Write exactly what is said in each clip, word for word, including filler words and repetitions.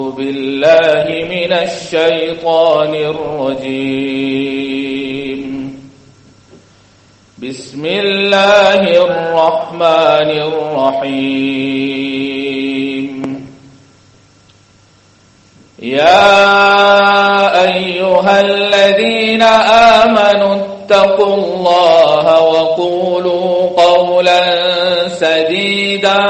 بالله من الشيطان الرجيم. بسم الله الرحمن الرحيم. يا أيها الذين آمنوا اتقوا الله وقولوا قولا سديدا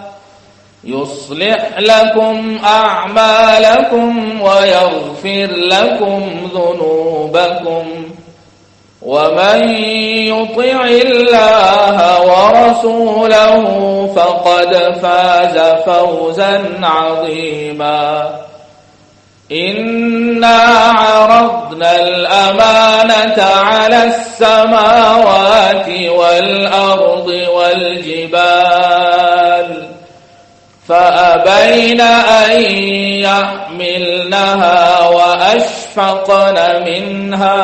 يصلح لكم أعمالكم ويغفر لكم ذنوبكم ومن يطع الله ورسوله فقد فاز فوزا عظيما. إنا عرضنا الأمانة على السماوات والأرض والجبال فأبين أن يحملنها وأشفقن منها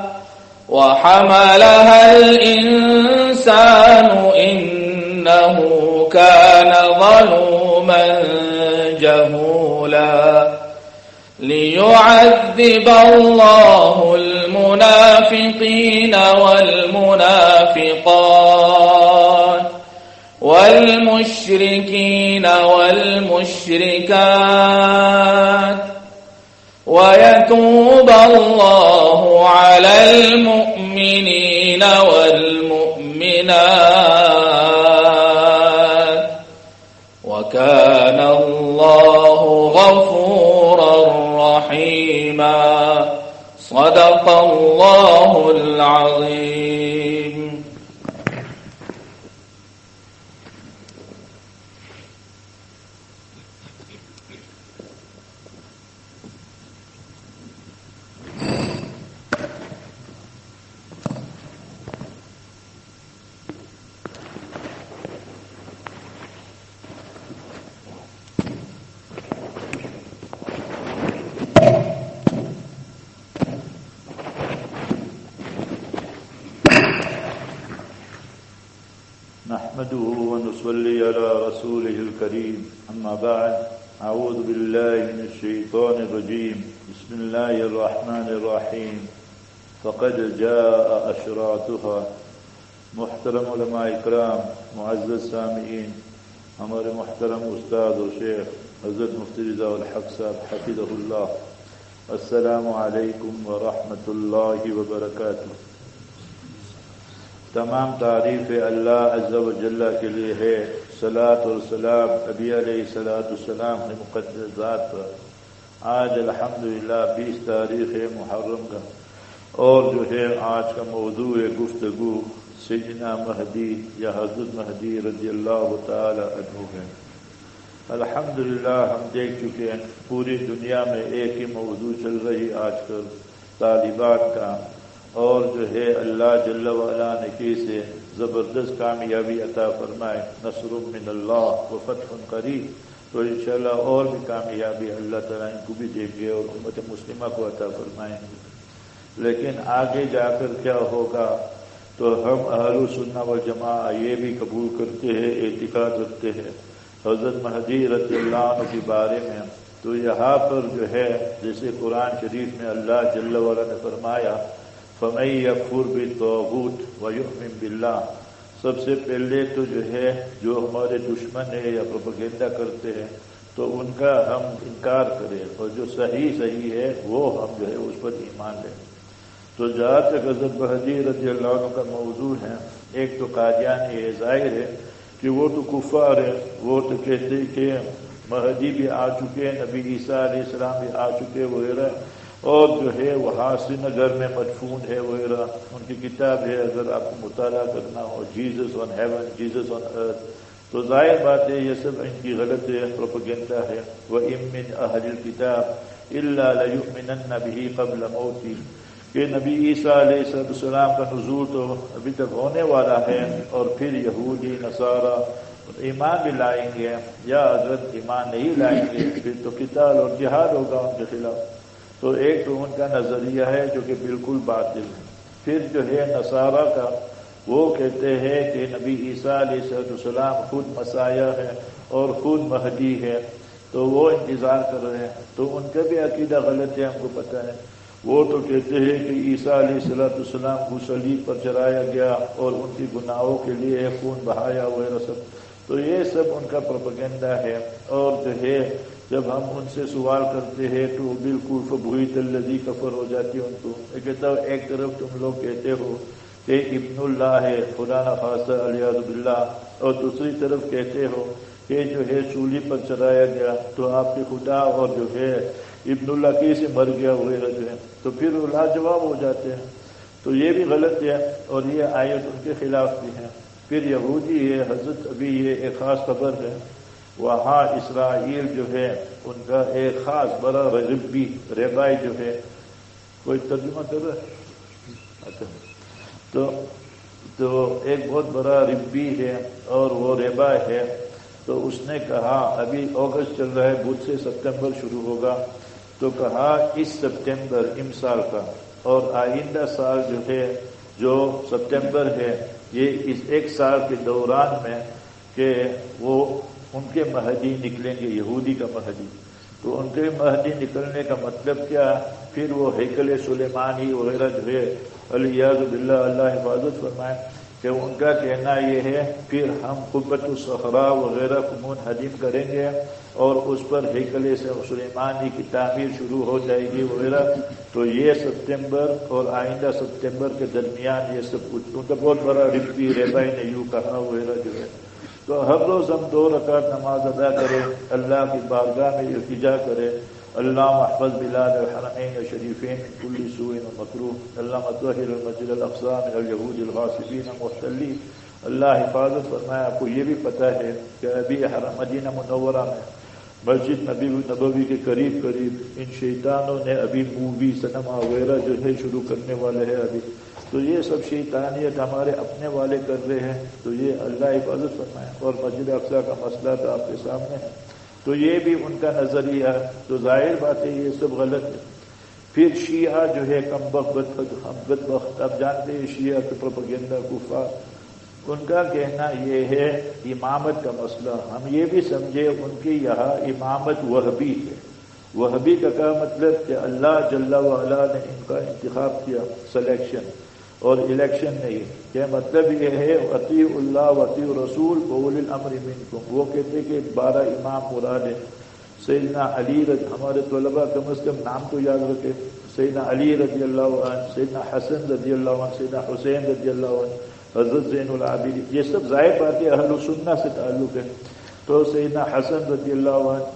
وحملها الإنسان إنه كان ظلوما جهولا. ليعذب الله المنافقين والمنافقات والمشركين والمشركات ويتوب الله على المؤمنين والمؤمنات وكان الله غفورا رحيما. صدق الله العظيم. نحمده ونصلي على رسوله الكريم. أما بعد، أعوذ بالله من الشيطان الرجيم. بسم الله الرحمن الرحيم. فقد جاء أشراطها. محترم علماء اکرام، معزز سامعین، ہمارے محترم استاد و شیخ حضرت مفتی رضا الحق صاحب حفظہ اللہ، السلام علیکم ورحمۃ اللہ وبرکاتہ. تمام تعریف اللہ عز و جل کے لیے ہے. صلاۃ اور سلام نبی علیہ الصلاۃ والسلام نے مقدس ذات پر. آج الحمدللہ بیس تاریخ محرم کا، اور جو ہے آج کا موضوع گفتگو سیدنا مہدی یا حضرت مہدی رضی اللہ تعالی عنہ ہے. الحمدللہ ہم دیکھ چکے ہیں پوری دنیا میں ایک ہی موضوع چل رہی آج کل، طالبات کا، اور جو ہے اللہ جل وعلا نے کیسے زبردست کامیابی عطا فرمائے، نصر من اللہ و فتح قریب. تو انشاءاللہ اور بھی کامیابی اللہ تعالیٰ ان کو بھی دیں گے اور امت مسلمہ کو عطا فرمائیں گے. لیکن آگے جا کر کیا ہوگا، تو ہم اہل سنہ والجماعہ یہ بھی قبول کرتے ہیں، اعتقاد رکھتے ہیں حضرت مہدی رضی اللہ عنہ کے بارے میں. تو یہاں پر جو ہے جیسے قرآن شریف میں اللہ جل وعلا نے فرمایا فَمَن يَكْفُرْ بِالطَّاغُوتِ وَيُؤْمِن بِاللَّهِ. سب سے پہلے تو جو ہے جو ہمارے دشمن ہے یا پروپیگنڈا کرتے ہیں تو ان کا ہم انکار کریں، اور جو صحیح صحیح ہے وہ ہم جو ہے اس پر ایمان لیں. تو جہاں تک حضرت مہدی رضی اللہ عنہ کا موضوع ہے، ایک تو قادیانی ہے، ظاہر ہے کہ وہ تو کفار ہے، وہ تو کہتے ہیں کہ مہدی بھی آ چکے ہیں، نبی عیسیٰ علیہ السلام بھی آ چکے وغیرہ، اور جو ہے وہاں سری نگر میں مدفون ہے وغیرہ. ان کی کتاب ہے، اگر آپ کو مطالعہ کرنا ہو، Jesus on heaven, Jesus on earth. تو ظاہر بات ہے یہ سب ان کی غلط پروپیگنڈا ہے. وَإِن مِّنْ أَهْلِ الْكِتَابِ إِلَّا لَيُؤْمِنَنَّ بِهِ قَبْلَ مَوْتِهِ. کہ نبی عیسیٰ علیہ السلام کا نزول تو ابھی تک ہونے والا ہے، اور پھر یہودی نصارہ ایمان بھی لائیں گے، یا حضرت ایمان نہیں لائیں گے پھر تو قتال اور جہاد ہوگا ان کے خلاف. تو ایک تو ان کا نظریہ ہے جو کہ بالکل باطل ہے. پھر جو ہے نصارہ کا، وہ کہتے ہیں کہ نبی عیسیٰ علیہ السلام خود مسیح ہے اور خود مہدی ہے. تو وہ انتظار کر رہے ہیں، تو ان کا بھی عقیدہ غلط ہے، ہم کو پتہ ہے۔ وہ تو کہتے ہیں کہ عیسیٰ علیہ الصلوۃ والسلام کو صلیب پر چڑھایا گیا اور ان کی گناہوں کے لیے خون بہایا وغیرہ سب، تو یہ سب ان کا پروپیگنڈا ہے۔ اور جو ہے جب ہم ان سے سوال کرتے ہیں تو بالکل فبہت الذی کفر ہو جاتی ہے ان کو۔ میں کہتا ہوں ایک طرف تم لوگ کہتے ہو کہ ابن اللہ ہے خدا نخواستہ علیہ باللہ، اور دوسری طرف کہتے ہو کہ جو ہے سولی پر چڑھایا گیا تو آپ کے خدا اور جو ہے ابن اللہ کیسے مر گیا وغیرہ جو ہے، تو پھر وہ لاجواب ہو جاتے ہیں۔ تو یہ بھی غلط ہے اور یہ آیت ان کے خلاف بھی ہے۔ پھر یہودی ہے حضرت، ابھی یہ ایک خاص خبر ہے، وہاں اسرائیل جو ہے ان کا ایک خاص بڑا ربی ریبائی جو ہے، کوئی ترجمہ کر رہا ہے اچھا، تو تو ایک بہت بڑا ربی ہے اور وہ ریبائی ہے، تو اس نے کہا ابھی اگست چل رہا ہے، بدھ سے سپتمبر شروع ہوگا، تو کہا اس سپتمبر امسال کا اور آئندہ سال جو ہے جو سپتمبر ہے، یہ اس ایک سال کے دوران میں کہ وہ ان کے مہدی نکلیں گے، یہودی کا مہدی۔ تو ان کے مہدی نکلنے کا مطلب کیا؟ پھر وہ ہیکل سلیمانی وغیرہ جو ہے الیاذ باللہ، اللہ حفاظت فرمائے، کہ ان کا کہنا یہ ہے پھر ہم قبۃ الصخرا وغیرہ کو منہدم کریں گے اور اس پر ہیکل سلیمانی کی تعمیر شروع ہو جائے گی وغیرہ۔ تو یہ سپتمبر اور آئندہ سپتمبر کے درمیان یہ سب کچھ، ان کا بہت بڑا ربی ریبائی نے یوں کہا وغیرہ جو ہے۔ تو ہر روز ہم دو رکعت نماز ادا کریں، اللہ کی بارگاہ میں التجا کریں، اللہ محفظ بلاد الحرمین شریفین من کل سوء و مکروہ، اللہ طہر المسجد الاقصی من الیہود الغاصبین المحتلین، اللہ حفاظت فرمایا۔ آپ کو یہ بھی پتہ ہے کہ ابھی حرم مدینہ منورہ میں مسجد نبی نبوی کے قریب قریب ان شیطانوں نے ابھی مووی سنیما وغیرہ جو ہے شروع کرنے والے ہیں ابھی، تو یہ سب شیطانیت ہمارے اپنے والے کر رہے ہیں، تو یہ اللہ حفاظت فرمائے۔ اور مسجد اقصی کا مسئلہ تو آپ کے سامنے ہے، تو یہ بھی ان کا نظریہ ہے، تو ظاہر بات ہے یہ سب غلط ہے۔ پھر شیعہ جو ہے کم بخت بدبخت، آپ جانتے ہیں شیعہ کے پروپیگنڈا کفار، ان کا کہنا یہ ہے امامت کا مسئلہ، ہم یہ بھی سمجھے ان کے یہاں امامت وہبی ہے۔ وہبی کا کیا مطلب کہ اللہ جل وعلا نے ان کا انتخاب کیا، سلیکشن اور الیکشن نہیں، کہ مطلب یہ ہے اطیع اللہ و اطیع رسول اولی الامر منکم۔ وہ کہتے کہ بارہ امام مراد ہیں، سیدنا علی رضی، ہمارے طلباء کم از کم نام تو یاد رکھے، سیدنا علی رضی اللہ عنہ، سیدنا حسن رضی اللہ عنہ، سیدنا حسین رضی اللہ عنہ، حضرت زین العابدین، یہ سب ظاہر بات ہے اہل سنہ سے تعلق ہے۔ تو سیدنا حسن رضی اللہ عنہ،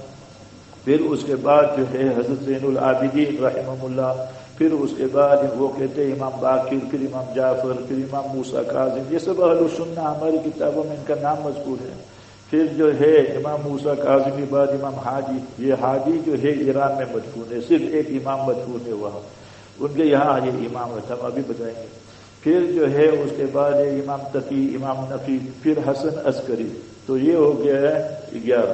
پھر اس کے بعد جو ہے حضرت زین العابدین رحمہ اللہ، پھر اس کے بعد وہ کہتے ہیں امام باقر، پھر امام جعفر، پھر امام موسیٰ کاظم، یہ سب اہل سنہ ہماری کتابوں میں ان کا نام مذکور ہے۔ پھر جو ہے امام موسیٰ کاظم کے بعد امام حاجی، یہ حاجی جو ہے ایران میں مدفون ہے، صرف ایک امام مدفون ہے وہاں، ان کے یہاں یہ امام ہے، ہم ابھی بتائیں گے۔ پھر جو ہے اس کے بعد ہے امام تقی، امام نقی، پھر حسن عسکری، تو یہ ہو گیا ہے گیارہ۔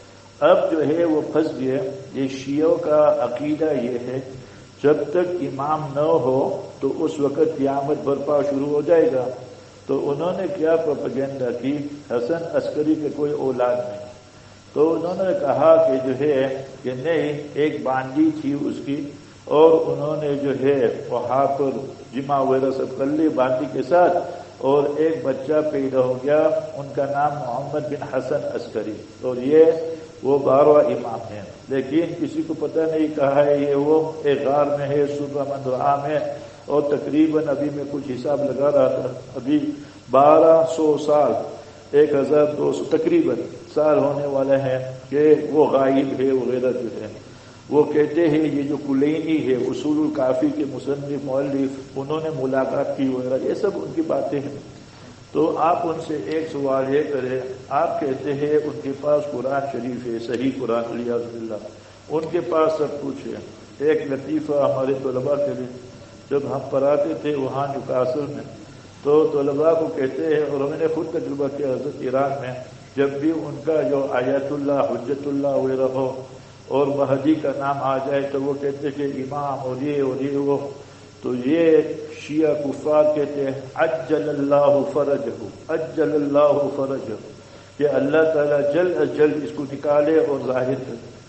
اب جو ہے وہ پھنس گئے، یہ شیعوں کا عقیدہ یہ ہے جب تک امام نہ ہو تو اس وقت قیامت برپا شروع ہو جائے گا۔ تو انہوں نے کیا پروپیگنڈا کی، حسن عسکری کے کوئی اولاد نہیں، تو انہوں نے کہا کہ جو ہے کہ نہیں، ایک باندی تھی اس کی، اور انہوں نے جو ہے وہاں پر جمع وغیرہ سب کر لی باندی کے ساتھ، اور ایک بچہ پیدا ہو گیا، ان کا نام محمد بن حسن عسکری، اور یہ وہ بارہواں امام ہیں، لیکن کسی کو پتہ نہیں کہا ہے یہ وہ ایک غار میں ہے، صبح مندرعہ میں، اور تقریباً ابھی میں کچھ حساب لگا رہا تھا، ابھی بارہ سو سال، ایک ہزار دو سو تقریباً سال ہونے والے ہیں کہ وہ غائب ہے وغیرہ جو ہے۔ وہ کہتے ہیں یہ جو کلینی ہے اصول الکافی کے مصنف مؤلف، انہوں نے ملاقات کی وغیرہ، یہ سب ان کی باتیں ہیں۔ تو آپ ان سے ایک سوال یہ کریں، آپ کہتے ہیں ان کے پاس قرآن شریف ہے، صحیح قرآن الیاذ باللہ، ان کے پاس سب کچھ ہے۔ ایک لطیفہ ہمارے طلباء کے لیے، جب ہم پڑھاتے تھے وہاں نیوکاسل میں، تو طلباء کو کہتے ہیں، اور ہم نے خود تجربہ کیا حضرت ایران میں، جب بھی ان کا جو آیت اللہ حجت اللہ وغیرہ ہو اور مہدی کا نام آ جائے تو وہ کہتے کہ امام اور یہ اور یہ وہ، تو یہ شیعہ کفار کہتے ہیں عجل اللہ فرجہ، عجل اللہ فرجہ، کہ اللہ تعالیٰ جلد از جلد اس کو نکالے اور ظاہر کرے۔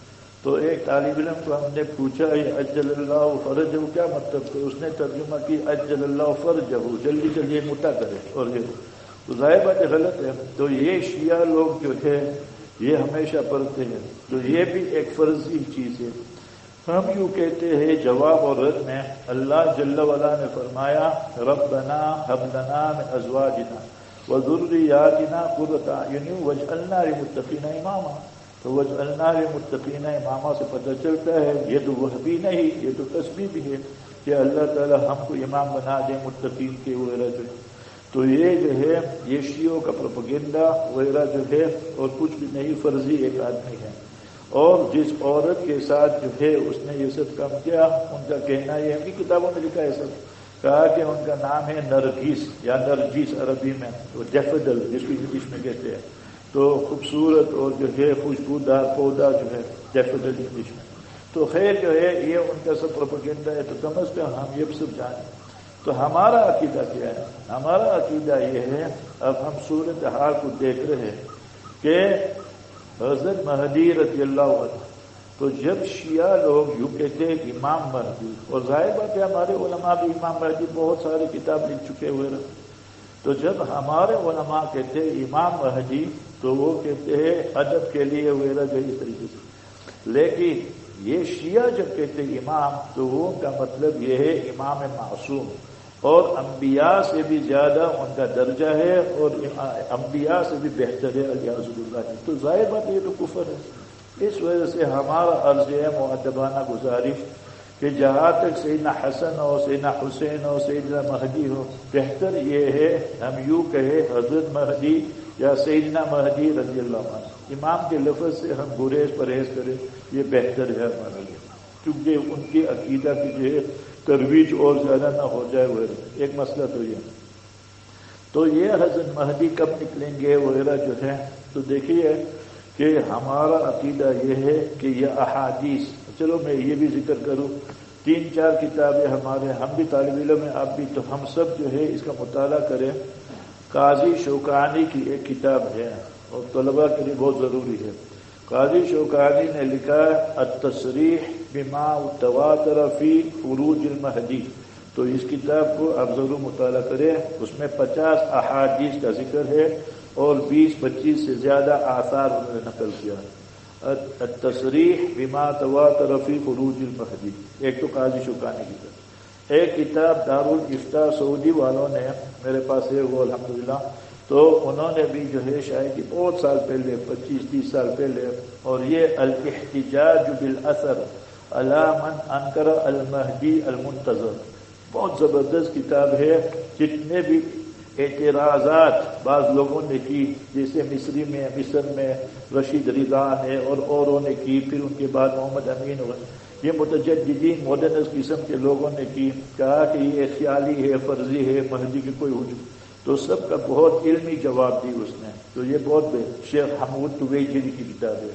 تو ایک طالب علم کو ہم نے پوچھا یہ اجل اللہ فرجہ کیا مطلب؟ تو اس نے ترجمہ کی اجل اللہ فرجہ، جلدی جلدی متا کرے، اور یہ تو ظاہر بات غلط ہے۔ تو یہ شیعہ لوگ جو ہے یہ ہمیشہ پڑھتے ہیں، تو یہ بھی ایک فرضی چیز ہے۔ ہم یوں کہتے ہیں جواب اور رد میں، اللہ جل وعلا نے فرمایا ربنا هب لنا من ازواجنا وذریاتنا قرۃ اعین واجعلنا للمتقین اماما۔ تو واجعلنا للمتقین اماما سے پتہ چلتا ہے یہ تو وحبی نہیں، یہ تو تسبیح بھی ہے کہ اللہ تعالی ہم کو امام بنا دے متقین کے وغیرہ جو۔ تو یہ جو ہے یہ شیعوں کا پروپیگنڈا وغیرہ جو ہے، اور کچھ بھی نہیں، فرضی ایک آدمی ہے۔ اور جس عورت کے ساتھ جو ہے اس نے یہ سب کام کیا، ان کا کہنا یہ ان کی کتابوں میں لکھا ہے سب، کہا کہ ان کا نام ہے نرگس یا نرجس عربی میں، تو ڈیفڈل جس کو انگلش میں کہتے ہیں، تو خوبصورت اور جو ہے خوشبودار پودا جو ہے ڈیفڈل انگلش میں۔ تو خیر جو ہے یہ ان کا سب پروپیگنڈا ہے، تو کم از کم ہم یہ سب جانیں۔ تو ہمارا عقیدہ کیا ہے؟ ہمارا عقیدہ یہ ہے، اب ہم صورت حال کو دیکھ رہے ہیں کہ حضرت مہدی رضی اللہ عنہ، تو جب شیعہ لوگ یوں کہتے ہیں امام مہدی، اور ظاہر بات ہے ہمارے علماء بھی امام مہدی بہت سارے کتاب لکھ چکے ہوئے رہے، تو جب ہمارے علماء کہتے ہیں امام مہدی تو وہ کہتے ہیں ادب کے لیے وغیرہ جو اس طریقے سے، لیکن یہ شیعہ جب کہتے ہیں امام تو وہ کا مطلب یہ ہے امام معصوم، اور انبیاء سے بھی زیادہ ان کا درجہ ہے، اور انبیاء سے بھی بہتر ہے الیاذ باللہ۔ تو ظاہر بات یہ تو کفر ہے۔ اس وجہ سے ہمارا عرض ہے مؤدبانہ گزارش کہ جہاں تک سیدنا حسن ہو، سیدنا حسین ہو، سیدنا مہدی ہو، بہتر یہ ہے ہم یوں کہیں حضرت مہدی یا سیدنا مہدی رضی اللہ عنہ۔ امام کے لفظ سے ہم گریز پرہیز کریں، یہ بہتر ہے ہمارے لیے، کیونکہ ان کی عقیدہ کی جو ہے ترویج اور زیادہ نہ ہو جائے وغیرہ۔ ایک مسئلہ تو یہ تو یہ حضرت مہدی کب نکلیں گے وغیرہ جو ہے، تو دیکھیے کہ ہمارا عقیدہ یہ ہے کہ یہ احادیث، چلو میں یہ بھی ذکر کروں، تین چار کتابیں ہمارے، ہم بھی طالب علم ہیں آپ بھی، تو ہم سب جو ہے اس کا مطالعہ کریں۔ قاضی شوکانی کی ایک کتاب ہے اور طلباء کے لیے بہت ضروری ہے۔ قاضی شوکانی نے لکھا التصریح بما تواتر فی خروج المہدی، تو اس کتاب کو آپ ضرور مطالعہ کریں، اس میں پچاس احادیث کا ذکر ہے اور بیس پچیس سے زیادہ آثار انہوں نے نقل کیا۔ التصریح بما تواتر فی خروج المہدی ایک تو قاضی شوکانی کی کتاب، ایک کتاب دارالافتاء سعودی والوں نے میرے پاس ہے وہ الحمدللہ، تو انہوں نے بھی جو ہے شاید کہ بہت سال پہلے پچیس تیس سال پہلے، اور یہ الاحتجاج بالاثر علی من انکر المہدی المنتظر، بہت زبردست کتاب ہے۔ جتنے بھی اعتراضات بعض لوگوں نے کی، جیسے مصری میں مصر میں رشید رضا نے اور اوروں نے کی، پھر ان کے بعد محمد امین اور یہ متجددین مڈرنس قسم کے لوگوں نے کی، کہا کہ یہ خیالی ہے، فرضی ہے، مہدی کی کوئی وجود، تو سب کا بہت علمی جواب دی اس نے۔ تو یہ بہت شیخ حمود تویجری کی کتاب ہے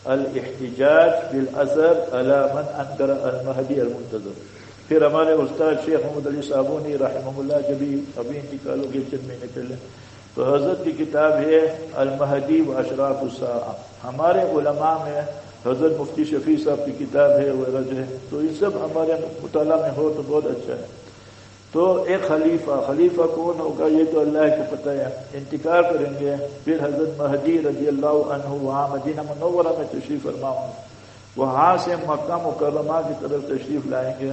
الاحتجاج بالاثر علی من انکر المہدی المنتظر۔ پھر ہمارے استاد شیخ محمد علی صابونی رحمہ اللہ جبھی ابھی انتقال ہو گئے چند مہینے پہلے، تو حضرت کی کتاب ہے المہدی و اشراط الساعہ۔ ہمارے علماء میں حضرت مفتی شفیع صاحب کی کتاب ہے وغیرہ جو ہے، تو یہ سب ہمارے مطالعہ میں ہو تو بہت اچھا ہے۔ تو ایک خلیفہ خلیفہ کون ہوگا یہ تو اللہ کو پتہ ہے، انتقال کریں گے، پھر حضرت مہدی رضی اللہ عنہ وہاں مدینہ منورہ میں تشریف فرما ہوں، وہاں سے مکہ مکرمہ کی طرف تشریف لائیں گے۔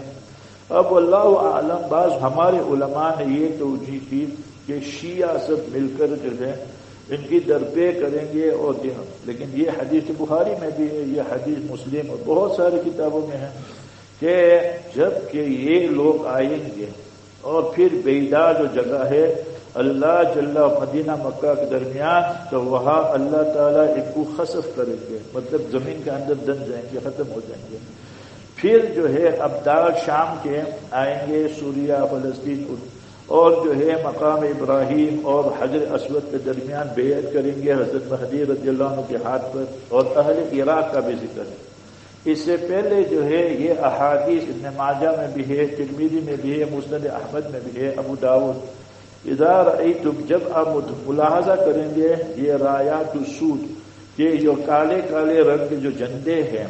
اب اللہ اعلم، بعض ہمارے علماء نے یہ توجیہ کی کہ شیعہ سب مل کر جو ہے ان کی درپے کریں گے، اور لیکن یہ حدیث بخاری میں بھی ہے، یہ حدیث مسلم اور بہت ساری کتابوں میں ہے کہ جب کہ یہ لوگ آئیں گے اور پھر بیدا جو جگہ ہے اللہ جل مدینہ مکہ کے درمیان، تو وہاں اللہ تعالیٰ ان کو خسف کریں گے، مطلب زمین کے اندر دن جائیں گے، ختم ہو جائیں گے۔ پھر جو ہے ابدال شام کے آئیں گے، سوریہ فلسطین، اور جو ہے مقام ابراہیم اور حجر اسود کے درمیان بیعت کریں گے حضرت مہدی رضی اللہ عنہ کے ہاتھ پر، اور اہل عراق کا بھی ذکر ہے۔ اس سے پہلے جو ہے یہ احادیث ابن ماجہ میں بھی ہے، ترمذی میں بھی ہے، مسند احمد میں بھی ہے، ابو داؤد۔ اذا رأیتم، جب آپ ملاحظہ کریں گے یہ رایات السود، یہ جو کالے کالے رنگ کے جو جھنڈے ہیں، تو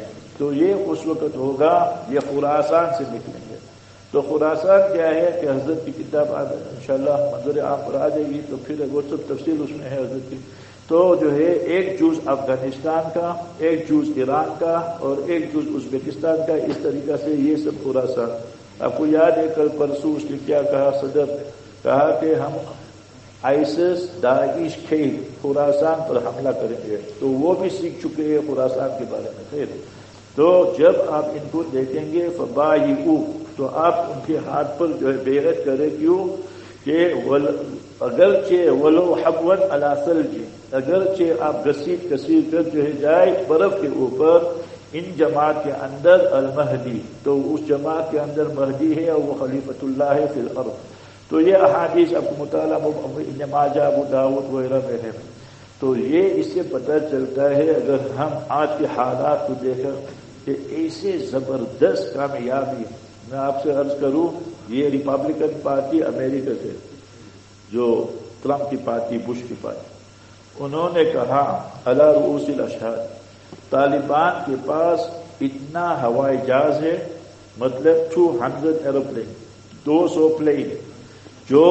تو یہ اس وقت ہوگا یہ خراسان سے نکلیں گے. تو خراسان کیا ہے کہ حضرت کی کتاب انشاءاللہ منظر عام پر آ جائے گی تو پھر وہ سب تفصیل اس میں ہے حضرت کی. تو جو ہے ایک جز افغانستان کا، ایک جز ایران کا اور ایک جز ازبکستان کا، اس طریقہ سے یہ سب خراسان. آپ کو یاد ہے کل پرسوں اس نے کیا کہا، صدر کہا کہ ہم آئیسس داعش کے خراسان پر حملہ کریں گے. تو وہ بھی سیکھ چکے ہیں خراسان کے بارے میں. خیر، تو جب آپ ان کو دیکھیں گے فبایعوا، تو آپ ان کے ہاتھ پر جو ہے بیعت کرے. کیوں کہ اگرچہ ولو حبوا علی ثلج، اگرچہ آپ گسیٹ کثیر کر جو ہے جائے برف کے اوپر، ان جماعت کے اندر المہدی، تو اس جماعت کے اندر مہدی ہے اور وہ خلیفۃ اللہ ہے فی الارض. تو یہ احادیث آپ کو مطالعہ ابن ماجہ، ابو داؤد وغیرہ میں ہے. تو یہ اس سے پتہ چلتا ہے اگر ہم آج کے حالات کو دیکھیں کہ ایسے زبردست کامیابی. میں آپ سے عرض کروں، یہ ریپبلکن پارٹی امریکہ سے، جو ٹرمپ کی پارٹی، بش کی پارٹی، انہوں نے کہا علی رؤوس الاشہاد، طالبان کے پاس اتنا ہوائی جہاز ہے، مطلب دو سو ایروپلین، دو سو پلین، جو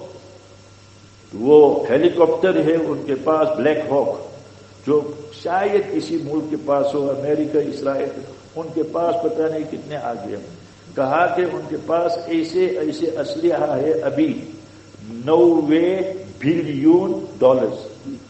وہ ہیلی کاپٹر ہے ان کے پاس بلیک ہاک، جو شاید کسی ملک کے پاس ہو، امریکہ، اسرائیل، ان کے پاس پتہ نہیں کتنے آگے ہیں. کہا کہ ان کے پاس ایسے ایسے اسلحہ ہے ابھی نوے بلین ڈالرز،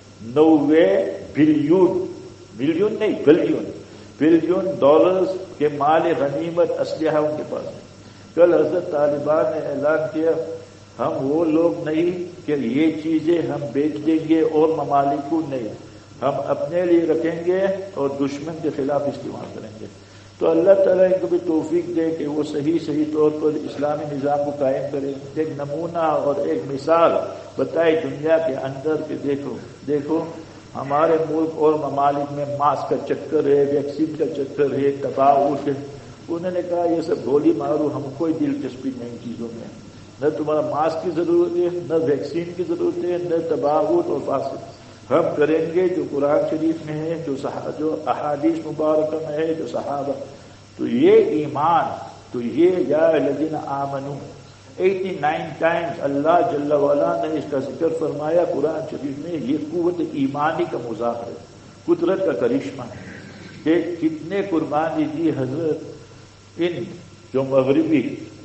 نوے بلین، بلین نہیں بلین، بلین ڈالرز کے مال غنیمت اسلحہ ان کے پاس. کل حضرت طالبان نے اعلان کیا ہم وہ لوگ نہیں کہ یہ چیزیں ہم بیچ دیں گے اور ممالک کو نہیں، ہم اپنے لیے رکھیں گے اور دشمن کے خلاف استعمال کریں گے. تو اللہ تعالیٰ ان کو بھی توفیق دے کہ وہ صحیح صحیح طور پر اسلامی نظام کو قائم کرے. ایک نمونہ اور ایک مثال بتائے دنیا کے اندر کہ دیکھو دیکھو ہمارے ملک اور ممالک میں ماسک کا چکر ہے، ویکسین کا چکر ہے، تباہت ہے. انہوں نے کہا یہ سب گولی مارو، ہم کوئی دلچسپی نہیں چیزوں میں، نہ تمہارا ماسک کی ضرورت ہے، نہ ویکسین کی ضرورت ہے، نہ تباہت اور فاسد. ہم کریں گے جو قرآن شریف میں ہے، جو جو احادیث مبارکہ میں ہے، جو صحابہ. تو یہ ایمان، تو یہ یا الذین آمنو اٹھاسی ٹائمز اللہ جل وعلا نے اس کا ذکر فرمایا قرآن شریف میں. یہ قوت ایمانی کا مظاہرہ ہے، قدرت کا کرشمہ ہے کہ کتنے قربانی دی حضرت. ان جو مغربی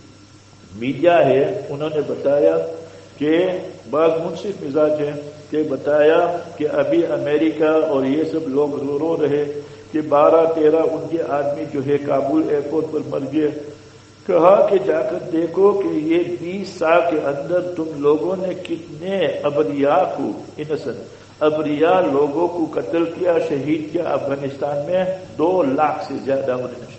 میڈیا ہے انہوں نے بتایا کہ بعض منصف مزاج ہے کہ بتایا کہ ابھی امریکہ اور یہ سب لوگ رو رو رہے کہ بارہ تیرہ ان کے آدمی جو ہے کابل ایئرپورٹ پر مر گئے. کہا کہ جا کر دیکھو کہ یہ بیس سال کے اندر تم لوگوں نے کتنے ابریا کو، انسن ابریا لوگوں کو قتل کیا، شہید کیا. افغانستان میں دو لاکھ سے زیادہ ہونے نشید،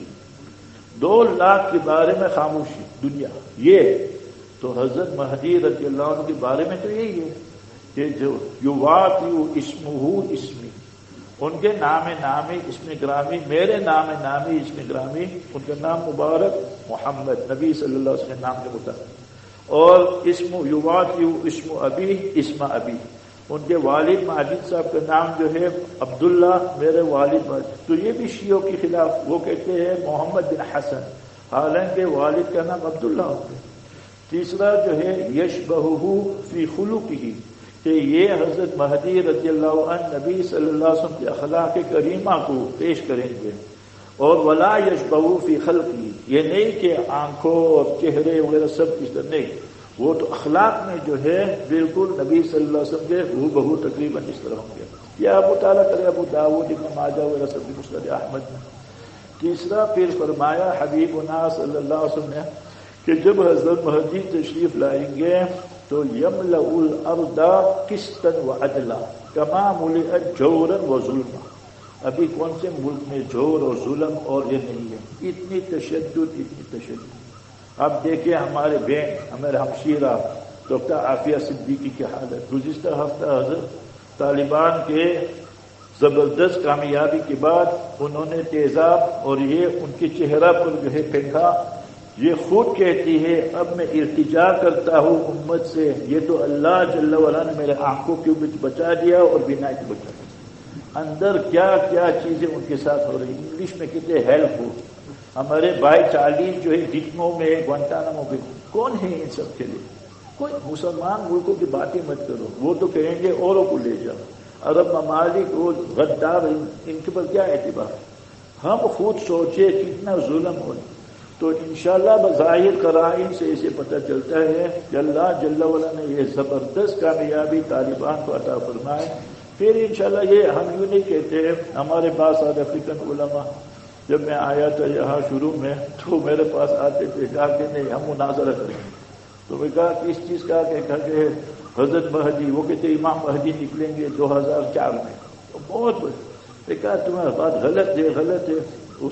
دو لاکھ کے بارے میں خاموشی دنیا. یہ تو حضرت مہدی رضی اللہ عنہ کے بارے میں تو یہی ہے کہ جو یواطیع اسمہ اسمی، ان کے نام نامی اسم گرامی، میرے نام نامی اسم گرامی، ان کا نام مبارک محمد نبی صلی اللہ علیہ وسلم نام کے مطابق. اور اسم یواطیع اسم ابی اسم ابی، ان کے والد ماجد صاحب کا نام جو ہے عبداللہ، میرے والد ماجد. تو یہ بھی شیعوں کے خلاف، وہ کہتے ہیں محمد بن حسن، حالانکہ والد کا نام عبداللہ ہوتا ہے. تیسرا جو ہے یشبہہ فی خلقہ، کہ یہ حضرت مہدی رضی اللہ عنہ نبی صلی اللہ علیہ وسلم کے اخلاق کریمہ کو پیش کریں گے. اور ولا یشبہہ فی خلقہ، یہ نہیں کہ آنکھوں اور چہرے وغیرہ سب اس طرح نہیں، وہ تو اخلاق میں جو ہے بالکل نبی صلی اللہ علیہ وسلم کے ہو بہو تقریباً اس طرح ہوں گے. یا ابو تعالیٰ کرے ابو داؤد ابن ماجہ وغیرہ سب مسند احمد میں. تیسرا پھر فرمایا حبیبنا صلی اللہ علیہ وسلم نے کہ جب حضرت مہدی تشریف لائیں گے تو یملأ الارض قسطا وعدلا کما ملئت جورا وظلما. ابھی کون سے ملک میں جور اور ظلم اور یہ نہیں ہے، اتنی تشدد اتنی تشدد. اب دیکھیں ہمارے بہن ہمارے ہمشیرہ ڈاکٹر عافیہ صدیقی کی حالت. گزشتہ ہفتہ حضرت طالبان کے زبردست کامیابی کے بعد انہوں نے تیزاب اور یہ ان کے چہرہ پر جو ہے پھینکا. یہ خود کہتی ہے اب میں التجا کرتا ہوں امت سے، یہ تو اللہ جل وعلا نے میرے آنکھوں کو بھی بچا دیا اور بینائی کو بچا دیا. اندر کیا کیا چیزیں ان کے ساتھ ہو رہی ہیں، انگلش میں کتنے ہیلپ ہو. ہمارے بھائی چالیس جو ہے جتنوں میں گوانتانامو میں کون ہے ان سب کے لیے؟ کوئی مسلمان ملکوں کی باتیں مت کرو، وہ تو کہیں گے اوروں کو لے جاؤ. عرب ممالک وہ غدار، ان کے پر کیا اعتبار؟ ہم خود سوچے کتنا ظلم ہو. تو انشاءاللہ بظاہر قرائن سے اسے پتہ چلتا ہے کہ اللہ جل وعلا نے یہ زبردست کامیابی طالبان کو عطا فرمائے. پھر انشاءاللہ یہ ہم یوں نہیں کہتے ہیں. ہمارے پاس ساؤتھ افریقن علماء جب میں آیا تھا یہاں شروع میں تو میرے پاس آتے تھے، کہا کہ نہیں ہم مناظرہ کریں گے. تو میں کہا کہ اس چیز کا کہ کہا کہ حضرت مہدی، وہ کہتے امام مہدی نکلیں گے دو ہزار چار میں. تو بہت بڑے کہا تمہاری بات غلط ہے غلط ہے. اس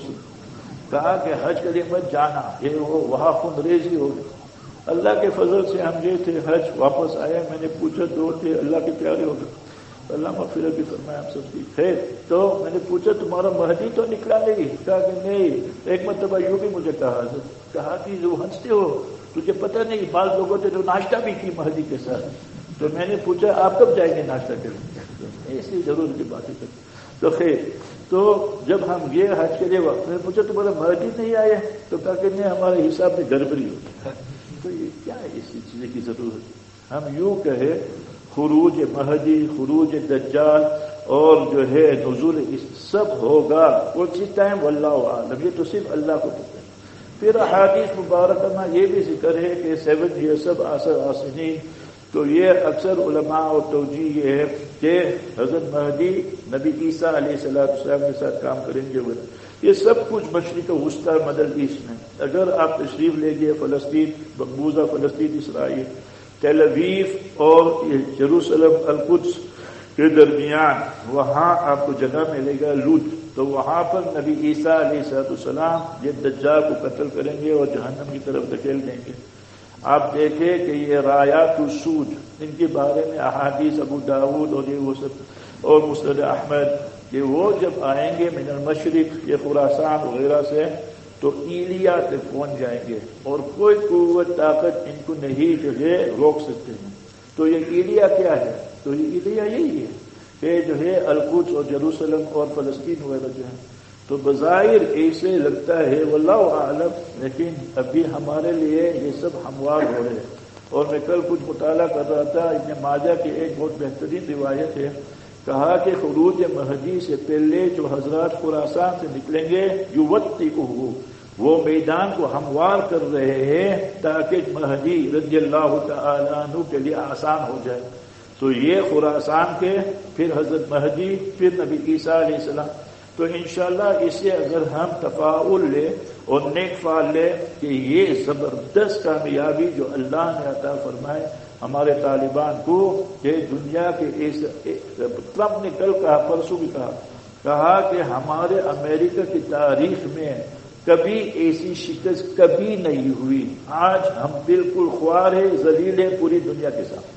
کہا کہ حج کے لیے مت جانا، یہ وہ وہاں خون ریزی ہوگی. اللہ کے فضل سے ہم گئے تھے حج، واپس آئے. میں نے پوچھا دو تھے اللہ کے پیارے ہو گئے، اللہ مغفرت بھی فرمائے ہم سب کی خیر. تو میں نے پوچھا تمہارا مہدی تو نکلا نہیں؟ کہا کہ نہیں. ایک مرتبہ یوں بھی مجھے کہا کہا کہ جو ہنستے ہو تجھے پتہ نہیں بعض لوگوں نے جو ناشتہ بھی کی مہدی کے ساتھ. تو میں نے پوچھا آپ کب جائیں گے ناشتہ کریں؟ اس لیے ضرور کی باتیں کریں. تو خیر تو جب ہم یہ حج کے لیے وقت میں پوچھا تمہارا مہدی نہیں آیا؟ تو کہا کہ نہیں ہمارے حساب میں گڑبڑی ہوتی ہے. تو یہ کیا ہے اسی چیز کی ضرورت؟ ہم یوں کہے خروج مہدی، خروج دجال اور جو ہے نزول اس سب ہوگا اسی ٹائم واللہ عالم، یہ تو صرف اللہ کو پتہ ہے. پھر احادیث مبارکہ میں یہ بھی ذکر ہے کہ سیون یہ سب آسر آسنین. تو یہ اکثر علماء اور توجیہ یہ ہے کہ حضرت مہدی نبی عیسیٰ علیہ السلام کے ساتھ کام کریں گے. یہ سب کچھ مشرق وسطی مدل ایسٹ میں. اگر آپ تشریف لے گئے فلسطین، مقبوضہ فلسطین اسرائیل، تیل اویو اور یروشلم القدس کے درمیان وہاں آپ کو جگہ ملے گا لوط. تو وہاں پر نبی عیسیٰ علیہ السلام یہ دجال کو قتل کریں گے اور جہنم کی طرف دھکیل دیں گے. آپ دیکھیں کہ یہ رایات السود ان کے بارے میں احادیث ابو داود اور یہ وہ سب اور مسند احمد کہ وہ جب آئیں گے من المشرق یہ خراسان وغیرہ سے تو ایلیا تک پہنچ جائیں گے اور کوئی قوت طاقت ان کو نہیں جو ہے روک سکتے ہیں. تو یہ ایلیا کیا ہے؟ تو یہ ایلیا یہی ہے کہ جو ہے القدس اور یروشلم اور فلسطین وغیرہ جو ہے. تو بظاہر ایسے لگتا ہے واللہ اعلم، لیکن ابھی ہمارے لیے یہ سب ہموار ہو رہے ہیں. اور میں کل کچھ مطالعہ کر رہا تھا ابن ماجہ کی ایک بہت بہترین روایت ہے. کہا کہ خروج مہدی سے پہلے جو حضرات خراسان سے نکلیں گے یوتقہ، وہ میدان کو ہموار کر رہے ہیں تاکہ مہدی رضی اللہ تعالیٰ عنہ کے لیے آسان ہو جائے. تو یہ خراسان کے، پھر حضرت مہدی، پھر نبی عیسیٰ علیہ السلام. تو انشاءاللہ اسے اگر ہم تفاعل لے اور نیک فعل لے کہ یہ زبردست کامیابی جو اللہ نے عطا فرمائے ہمارے طالبان کو کہ دنیا کے ایسے ٹرمپ نے کل کہا، پرسوں بھی کہا کہا کہ ہمارے امریکہ کی تاریخ میں کبھی ایسی شکست کبھی نہیں ہوئی. آج ہم بالکل خوار ہیں، ذلیل ہیں پوری دنیا کے ساتھ.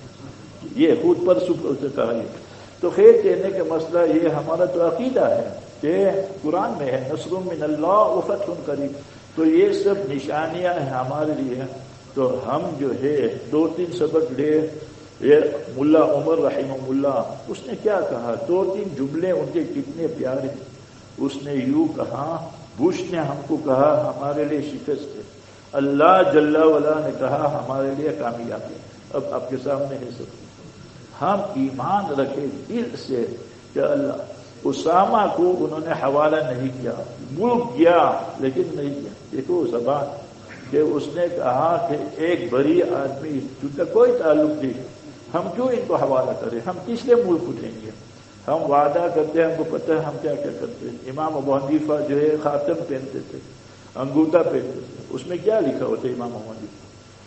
یہ خود پرسوں سے کہا. یہ تو خیر کہنے کا مسئلہ یہ ہمارا تو عقیدہ ہے کہ قرآن میں ہے نصر من اللہ و فتح قریب. تو یہ سب نشانیاں ہیں ہمارے لیے. تو ہم جو ہے دو تین سبق لے. یہ ملا عمر رحمہ اللہ اس نے کیا کہا، دو تین جملے ان کے کتنے پیارے. اس نے یوں کہا، بش نے ہم کو کہا ہمارے لیے شکست ہے، اللہ جل وعلا نے کہا ہمارے لیے کامیابی. اب آپ کے سامنے ہے سب. ہم ایمان رکھے دل سے کہ اللہ اسامہ کو انہوں نے حوالہ نہیں کیا، ملک گیا لیکن نہیں کیا. دیکھو زبان کہ اس نے کہا کہ ایک بری آدمی جن کا کوئی تعلق نہیں، ہم کیوں ان کو حوالہ کریں، ہم کس لیے ملک کو دیں گے. ہم وعدہ کرتے ہیں، ہم کو پتہ ہے ہم کیا کیا کرتے ہیں. امام ابو حنیفہ جو ہے خاتم پہنتے تھے، انگوٹھا پہنتے تھے. اس میں کیا لکھا ہوتا ہے امام ابو حنیفہ؟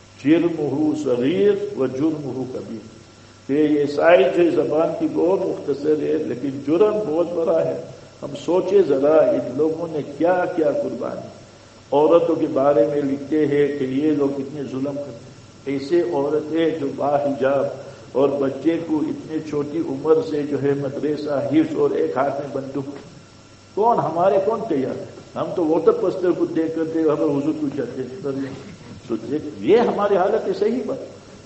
جرمہ صغیر و جرمہ کبیر. کہ یہ سائز جو زبان کی بہت مختصر ہے لیکن جرم بہت بڑا ہے. ہم سوچے ذرا ان لوگوں نے کیا کیا قربانی. عورتوں کے بارے میں لکھتے ہیں کہ یہ لوگ اتنے ظلم کرتے ہیں. ایسے عورتیں جو باحجاب اور بچے کو اتنے چھوٹی عمر سے جو ہے مدرسہ حفظ اور ایک ہاتھ میں بندوق، کون ہمارے کون تیار ہے. ہم تو واٹر پسٹر کو دیکھ کرتے ہمیں حضور کو جاتے ہیں. یہ ہماری حالت ہے. صحیح بات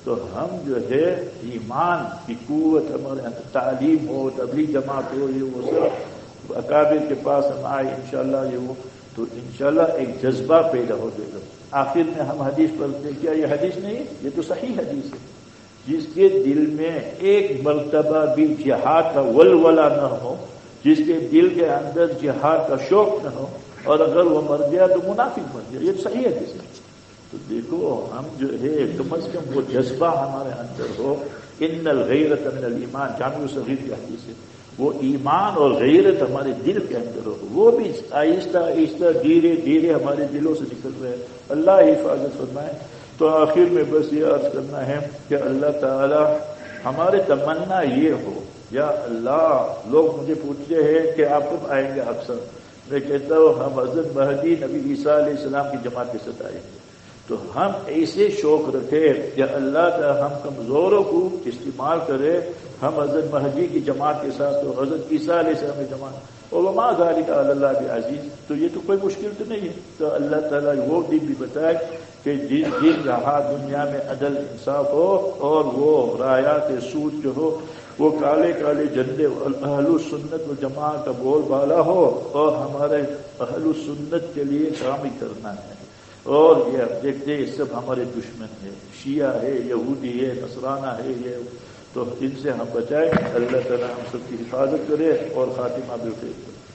तो हम जो है ईमान की कुव्वत हमारे अंदर, तालीम हो, तबलीग जमात हो, ये वो सब अकाबिर के पास हम आए इंशाल्लाह, ये वो तो इंशाल्लाह एक जज्बा पैदा हो जाएगा। आखिर में हम हदीस पढ़ते हैं, क्या ये हदीस नहीं है? ये तो सही हदीस है। जिसके दिल में एक मर्तबा भी जिहाद का वलवला न हो, जिसके दिल के अंदर जिहाद का शौक न हो, और अगर वो मर गया तो मुनाफिक बन गया, ये तो सही हदीस है। तो देखो हम जो है कम अज कम वो जज्बा हमारे अंदर हो। इन्नल गैरत मिनल ईमान, जामिउ सगीर की हदीस है, वो ईमान और गैरत हमारे दिल के अंदर हो, वो भी आहिस्ता आहिस्ता धीरे धीरे हमारे दिलों से निकल रहे हैं। अल्लाह हिफाजत फरमाए। तो आखिर में बस ये अर्ज करना है कि अल्लाह ताला हमारे तमन्ना ये हो, या अल्लाह लोग मुझे पूछते हैं कि आप कब आएंगे अक्सर, मैं कहता हूँ हम हज़रत महदी नबी ईसा अलैहिस्सलाम की जमात के साथ आएंगे। तो हम ऐसे शौक रखे कि अल्लाह ताला हम कमजोरों को इस्तेमाल करे, हम हज़रत महदी की जमात के साथ, तो हज़रत ईसा अलैहिस्सलाम की जमात, और वमा ज़ालिका अल्लाह बिअज़ीज़, तो ये तो कोई मुश्किल तो नहीं है। तो अल्लाह ताला वो दिन भी बताए कि जिस दिन यहाँ दुनिया में अदल इंसाफ हो और वो रायात सूद जो हो, वो काले काले झंडे अहलुस सुन्नत व जमात का बोलबाला हो, और हमारे अहलुस सुन्नत के लिए काम करना है। और ये आप देखते हैं सब हमारे दुश्मन है, शिया है, यहूदी है, नसराना है, ये तो इनसे हम बचाएं। अल्लाह ताला हम सबकी हिफाजत करे और खातिमा बिल्कुल।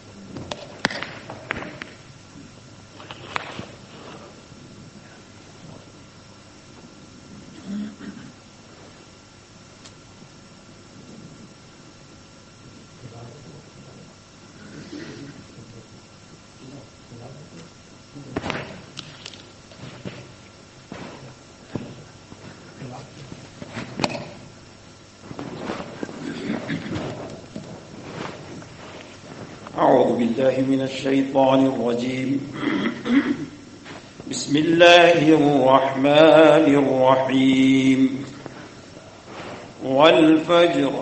أعوذ بالله من الشيطان الرجيم. بسم الله الرحمن الرحيم. والفجر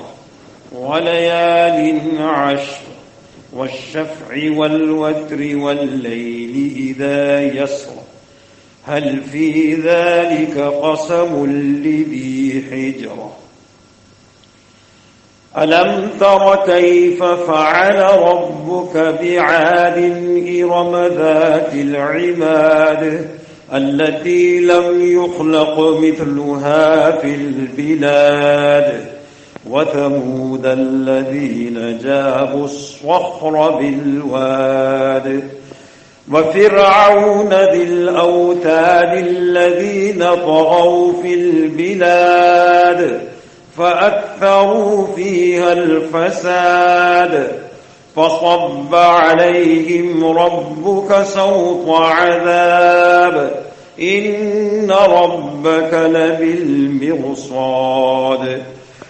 وليال عشر والشفع والوتر والليل إذا يسر هل في ذلك قسم لذي حجر ألم تر كيف فعل ربك بعاد إرم ذات العماد التي لم يخلق مثلها في البلاد وثمود الذين جابوا الصخر بالواد وفرعون ذي الأوتاد الذين طغوا في البلاد فأكثروا فيها الفساد فصب عليهم ربك سوط عذاب إن ربك لبالمرصاد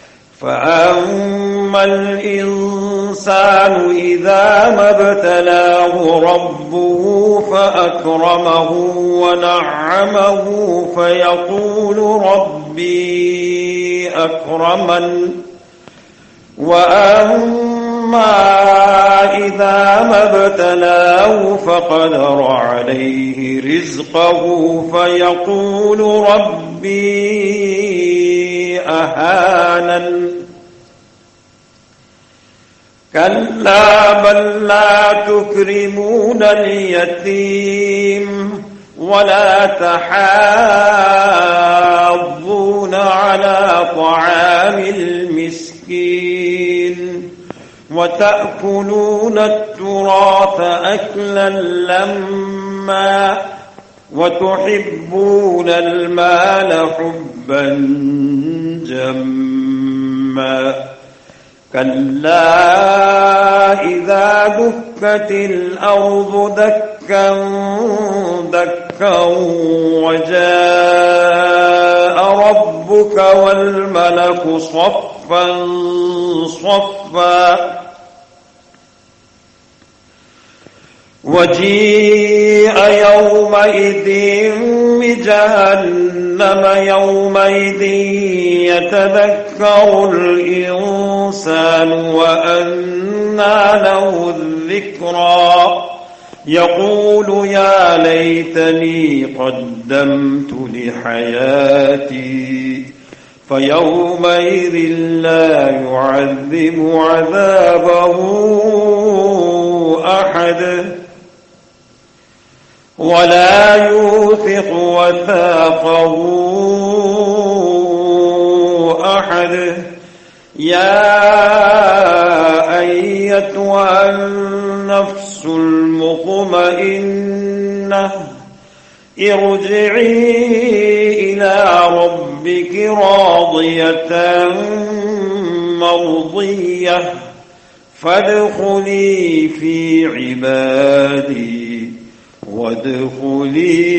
فأما الإنسان إذا ما ابتلاه ربه فأكرمه ونعمه فيقول ربي أكرمن وأما إذا ما ابتلاه فقدر عليه رزقه فيقول ربي أهانن كلا بل لا تكرمون اليتيم ولا تحاضون على طعام المسكين وتأكلون التراث أكلا لما وتحبون المال حبا جما كلا إذا دكت الأرض دكا دكا وجاء ربك والملك صفا صفا وجيء يومئذ بجهنم يومئذ يتذكر الإنسان وأنى له الذكرى يقول يا ليتني قدمت لحياتي فيومئذ لا يعذب عذابه أحد ولا يوثق وثاقه أحد. يا أيتها النفس المطمئنة ارجعي إلى ربك راضية مرضية فادخلي في عبادي وادخلي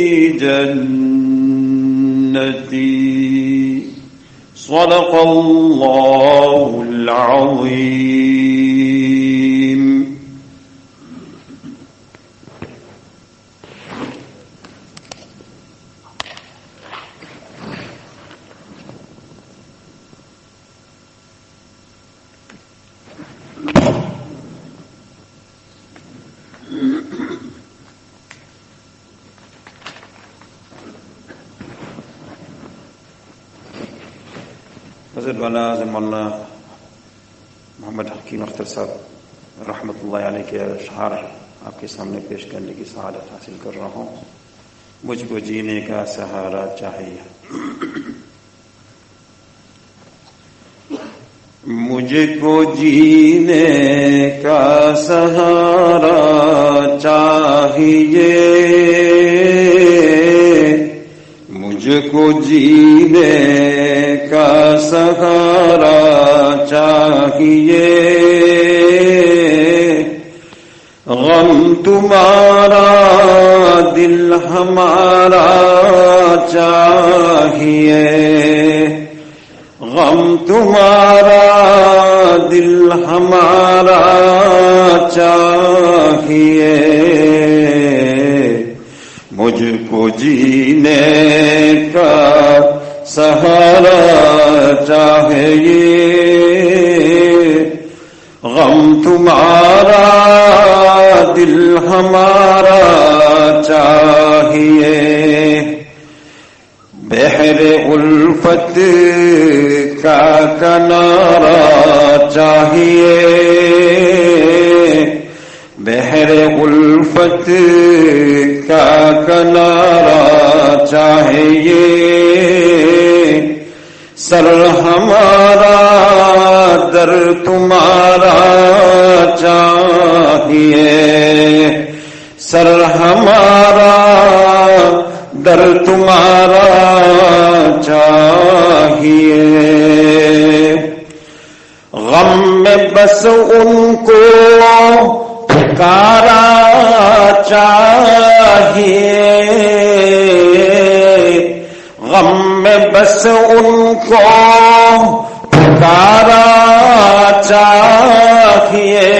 جنتي. صدق الله العظيم. حضرت والا مولانا محمد حکیم اختر صاحب رحمۃ اللہ علیہ کے اشعار آپ کے سامنے پیش کرنے کی سعادت حاصل کر رہا ہوں. مجھ کو جینے کا سہارا چاہیے، مجھ کو جینے کا سہارا چاہیے، مجھ کو جینے کا سہارا چاہیے، غم تمہارا دل ہمارا چاہیے، غم تمہارا دل ہمارا چاہیے، مجھ کو جینے کا سہارا چاہیے، غم تمہارا دل ہمارا چاہیے، بحر الفت کا کنارہ چاہیے، بحر الفت کا کنارہ چاہیے، سر ہمارا در تمہارا چاہیے، سر ہمارا در تمہارا چاہیے، غم میں بس ان کو پکارا چاہیے، غم میں بس ان کو پکارا چاہیے،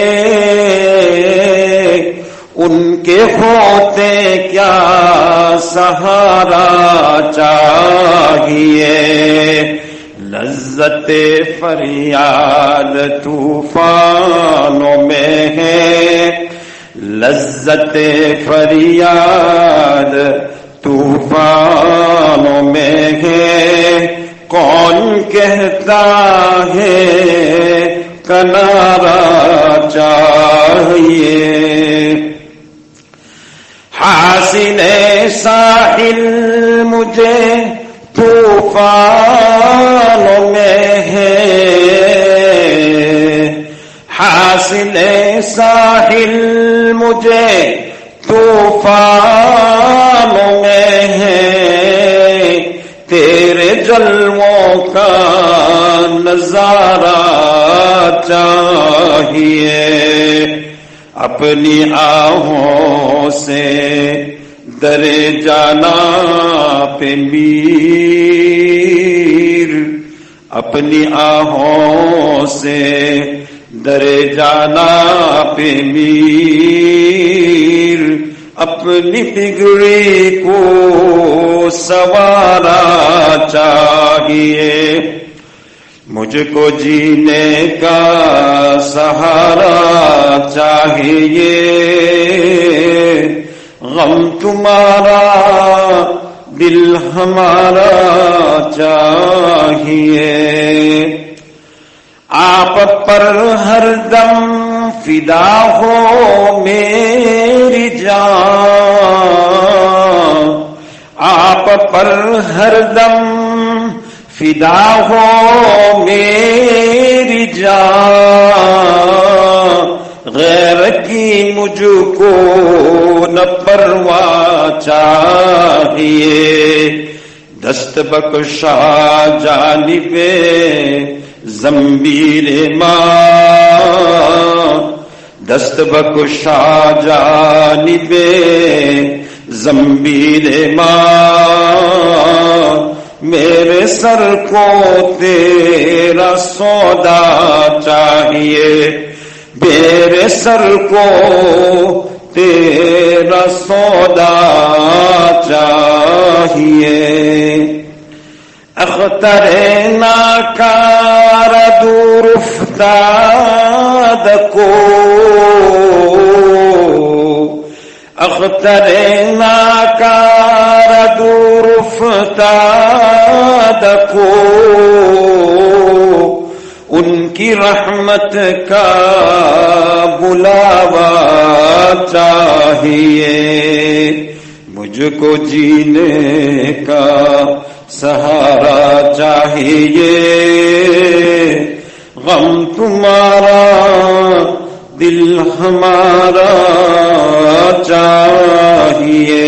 ان کے ہوتے کیا سہارا چاہیے، لذت فریاد طوفانوں میں ہے، لذت فریاد طوفانوں میں ہے، کون کہتا ہے کنارہ چاہیے، حاصل ساحل مجھے طوفانوں میں ہے، حاصل ساحل مجھے طوفانوں میں ہے، تیرے جلووں کا نظارہ چاہیے، اپنی آہوں سے در جانا پہ میر، اپنی آہوں سے در جانا پہ میر، اپنی پگڑی کو سوارا چاہیے، مجھ کو جینے کا سہارا چاہیے، غم تمہارا دل ہمارا چاہیے، آپ پر ہر دم فدا ہو میری جان، آپ پر ہر دم فدا ہو میری جان، غیر کی مجھ کو نہ پرواہ چاہیے، دست بخشا جانب زنبیل ماں، دست بخشا جانب زنبیل ماں، میرے سر کو تیرا سودا چاہیے، میرے سر کو تیرا سودا چاہیے، اختر ناکار دور افتاد کو، اختر ناکار دور افتاد کو، ان کی رحمت کا بلاوا چاہیے، مجھ کو جینے کا سہارا چاہیے، غم تمہارا دل ہمارا چاہیے۔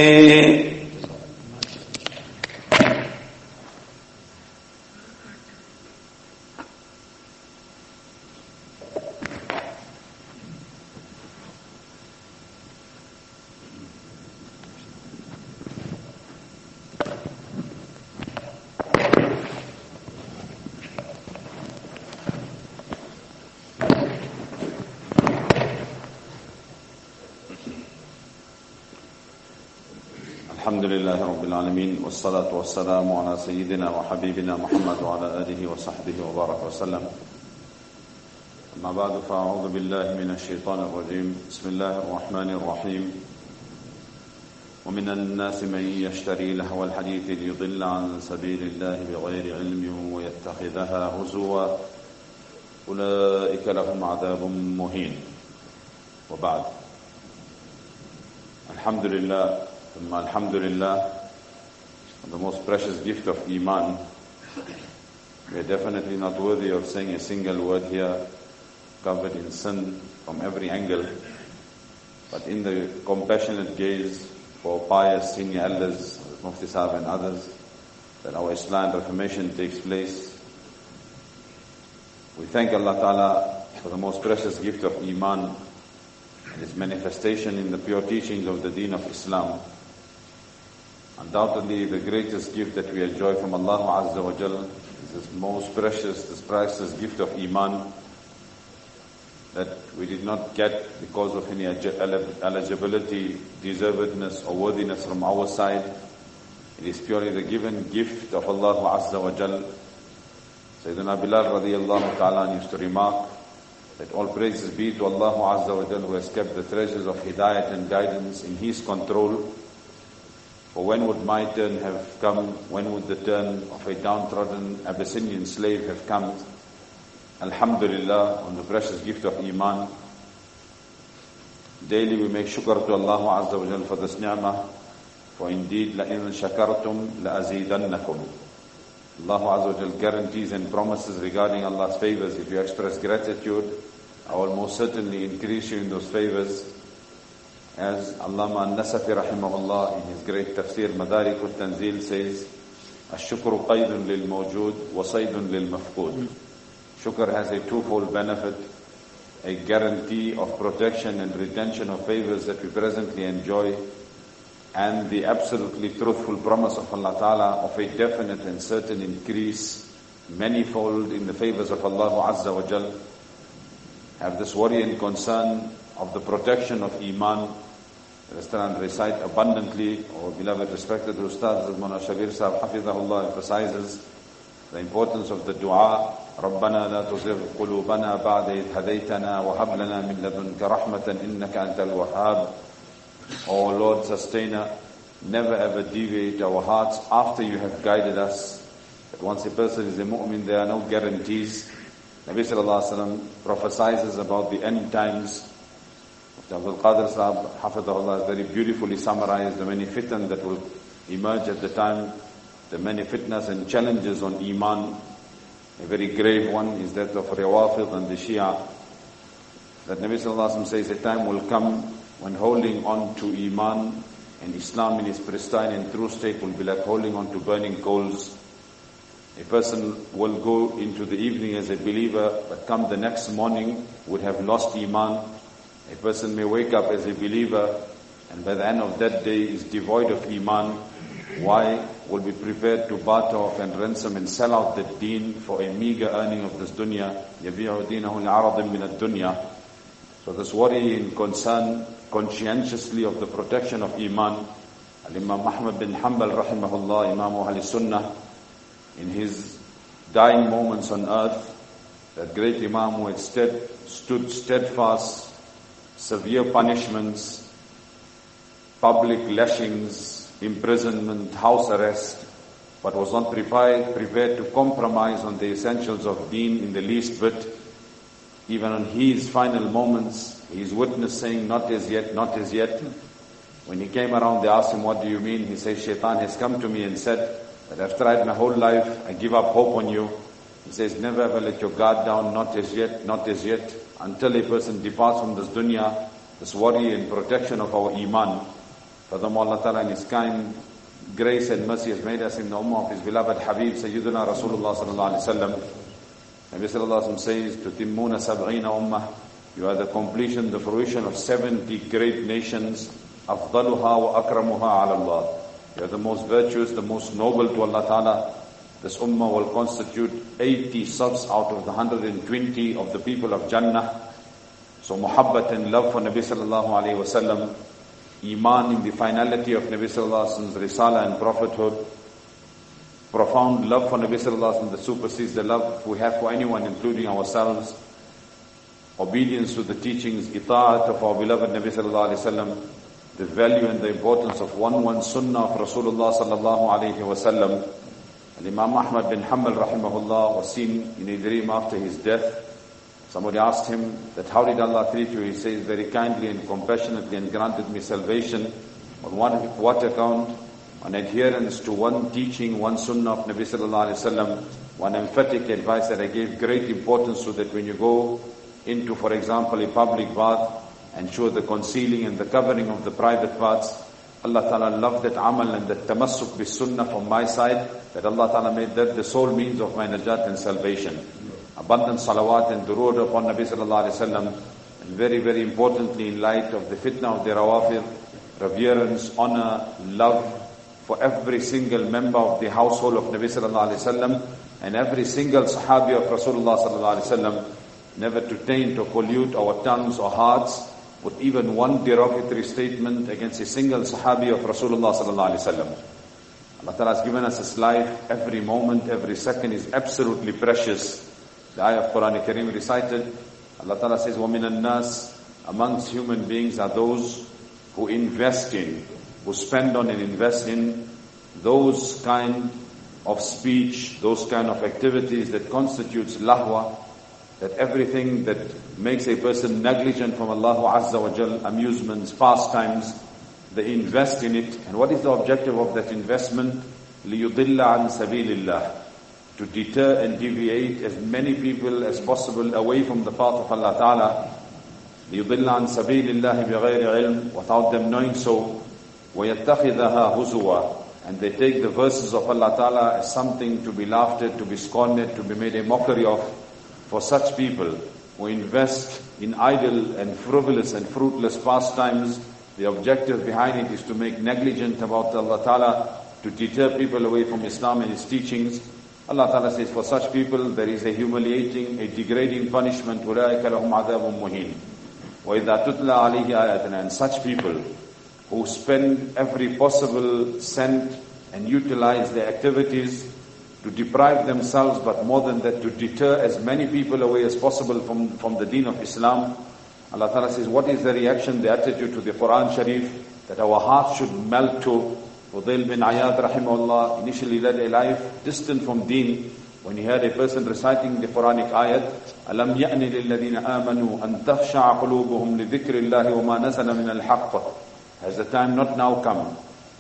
الحمد لله رب العالمين والصلاة والسلام على سيدنا وحبيبنا محمد وعلى آله وصحبه وبارك وسلم. أما بعد فأعوذ بالله من الشيطان الرجيم. بسم الله الرحمن الرحيم. ومن الناس من يشتري لهو الحديث ليضل عن سبيل الله بغير علم ويتخذها هزوا أولئك لهم عذاب مهين. وبعد، الحمد لله Alhamdulillah, the most precious gift of Iman. We are definitely not worthy of saying a single word here, covered in sin from every angle. But in the compassionate gaze for pious senior elders, Mufti Sahib and others, that our Islam reformation takes place, we thank Allah Ta'ala for the most precious gift of Iman and its manifestation in the pure teachings of the Deen of Islam. Undoubtedly, the greatest gift that we enjoy from Allah Azza wa Jal is this most precious, this priceless gift of Iman that we did not get because of any eligibility, deservedness or worthiness from our side. It is purely the given gift of Allah Azza wa Jal. Sayyidina Bilal radiyallahu ta'ala used to remark that all praises be to Allah Azza wa Jal, who has kept the treasures of hidayat and guidance in His control. For when would my turn have come? When would the turn of a downtrodden Abyssinian slave have come? Alhamdulillah, on the precious gift of Iman. Daily we make shukr to Allah Azza wa Jal for this ni'mah. For indeed, لَإِن شَكَرْتُمْ لَأَزِيدَنَّكُمْ. Allah Azza wa Jal guarantees and promises regarding Allah's favors. If you express gratitude, I will most certainly increase you in those favors. As Allama An-Nasafi rahimahullah in his great tafsir Madarik al-Tanzil says, Ash-shukru qaydun lil-mawjood wa saydun lil-mafqood. Shukr has a twofold benefit, a guarantee of protection and retention of favors that we presently enjoy, and the absolutely truthful promise of Allah Ta'ala of a definite and certain increase, manifold in the favors of Allah Azza wa Jal. Have this worry and concern of the protection of Iman. Restaurant recite abundantly. Our beloved respected Ustaz Mona Shabir Sahib Hafizahullah emphasizes the importance of the dua. رَبَّنَا لَا تُزِغْ قُلُوبَنَا بَعْدَ إِذْ هَدَيْتَنَا وَهَبْ لَنَا مِنْ لَدُنْكَ رَحْمَةً إِنَّكَ أَنْتَ الْوَهَّابُ. O Lord Sustainer, never ever deviate our hearts after you have guided us. That once a person is a mu'min, there are no guarantees. Nabi sallallahu alaihi wasallam prophesies about the end times. Abdul Qadir Sahab, Hafidhullah, has very beautifully summarized the many fitan that will emerge at the time, the many fitnas and challenges on Iman. A very grave one is that of Rawafid and the Shia. That Nabi sallallahu alaihi wasallam says a time will come when holding on to Iman and Islam in its pristine and true state will be like holding on to burning coals. A person will go into the evening as a believer, but come the next morning would have lost Iman. A person may wake up as a believer and by the end of that day is devoid of Iman. Why? Will be prepared to barter off and ransom and sell out the deen for a meager earning of this dunya. يَبِيعُ دِينَهُ لِعَرَضٍ مِنَ الدُّنْيَا. So this worry and concern conscientiously of the protection of Iman. Al-Imam Ahmad bin Hanbal rahimahullah, Imam Ahl Sunnah, in his dying moments on earth, that great Imam who had stead, stood steadfast, severe punishments, public lashings, imprisonment, house arrest, but was not prepared, prepared to compromise on the essentials of deen in the least bit. Even on his final moments, he is witness saying, not as yet, not as yet. When he came around, they asked him, what do you mean? He says, Shaitan has come to me and said that I've tried my whole life, I give up hope on you. He says, never ever let your guard down, not as yet, not as yet, until a person departs from this dunya, this worry and protection of our Iman. Furthermore, Allah Ta'ala in His kind grace and mercy has made us in the ummah of His beloved Habib, Sayyidina Rasulullah Sallallahu Alaihi Wasallam. Nabi Sallallahu Alaihi Wasallam says, تُتِمُّونَ سَبْعِينَ ummah. You are the completion, the fruition of seventy great nations. أَفْضَلُهَا وَأَكْرَمُهَا عَلَى اللَّهِ. You are the most virtuous, the most noble to Allah Ta'ala. This ummah will constitute eighty safs out of the one hundred twenty of the people of Jannah. So muhabbat and love for Nabi Sallallahu Alaihi Wasallam, Iman in the finality of Nabi Sallallahu Alaihi Wasallam's Risala and prophethood, profound love for Nabi Sallallahu Alaihi Wasallam that supersedes the love we have for anyone, including ourselves, obedience to the teachings, ita'at of our beloved Nabi Sallallahu Alaihi Wasallam, the value and the importance of one one sunnah of Rasulullah Sallallahu Alaihi Wasallam. And Imam Ahmad bin Hanbal rahimahullah was seen in a dream after his death. Somebody asked him that how did Allah treat you? He says, very kindly and compassionately, and granted me salvation. On one, what account? On adherence to one teaching, one sunnah of Nabi Sallallahu Alaihi Wasallam, one emphatic advice that I gave great importance to, that when you go into, for example, a public bath, ensure the concealing and the covering of the private parts. Allah Ta'ala loved that amal and that tamassuk bis sunnah from my side, that Allah Ta'ala made that the sole means of my najat and salvation. Abundant salawat and durood upon Nabi Sallallahu Alaihi Wasallam, and very, very importantly in light of the fitna of the rawafid, reverence, honor, love for every single member of the household of Nabi Sallallahu Alaihi Wasallam and every single sahabi of Rasulullah Sallallahu Alaihi Wasallam, never to taint or pollute our tongues or hearts with even one derogatory statement against a single sahabi of Rasulullah Sallallahu Alaihi Wasallam. Allah Ta'ala has given us His life. Every moment, every second is absolutely precious. The ayah of Quran Kareem recited, Allah Ta'ala says, وَمِنَ النَّاسِ, amongst human beings are those who invest in, who spend on and invest in those kind of speech, those kind of activities that constitutes lahwa, that everything that makes a person negligent from Allah Azza wa Jal, amusements, pastimes, they invest in it. And what is the objective of that investment? لِيُضِلَّ عَنْ سَبِيلِ اللَّهِ, to deter and deviate as many people as possible away from the path of Allah Ta'ala. لِيُضِلَّ عَنْ سَبِيلِ اللَّهِ بِغَيْرِ عِلْمٍ, without them knowing so. وَيَتَّخِذَهَا هُزُوًا, and they take the verses of Allah Ta'ala as something to be laughed at, to be scorned at, to be made a mockery of. For such people who invest in idle and frivolous and fruitless pastimes, the objective behind it is to make negligent about Allah Ta'ala, to deter people away from Islam and its teachings. Allah Ta'ala says, for such people there is a humiliating, a degrading punishment. أُولَٰئِكَ لَهُمْ عَذَابٌ مُهِينٌ. وَإِذَا تُتْلَى عَلَيْهِ آيَاتُنَا, and such people who spend every possible cent and utilize their activities to deprive themselves, but more than that, to deter as many people away as possible from, from the deen of Islam. Allah Ta'ala says, what is the reaction, the attitude to the Quran Sharif that our hearts should melt to? Fudayl bin Ayad rahimahullah initially led a life distant from deen when he heard a person reciting the Quranic ayat, أَلَمْ يَأْنِ لِلَّذِينَ آمَنُوا أَن تَخْشَعَ قُلُوبُهُمْ لِذِكْرِ اللَّهِ وَمَا نَزَلَ مِنَ الْحَقِّ. Has the time not now come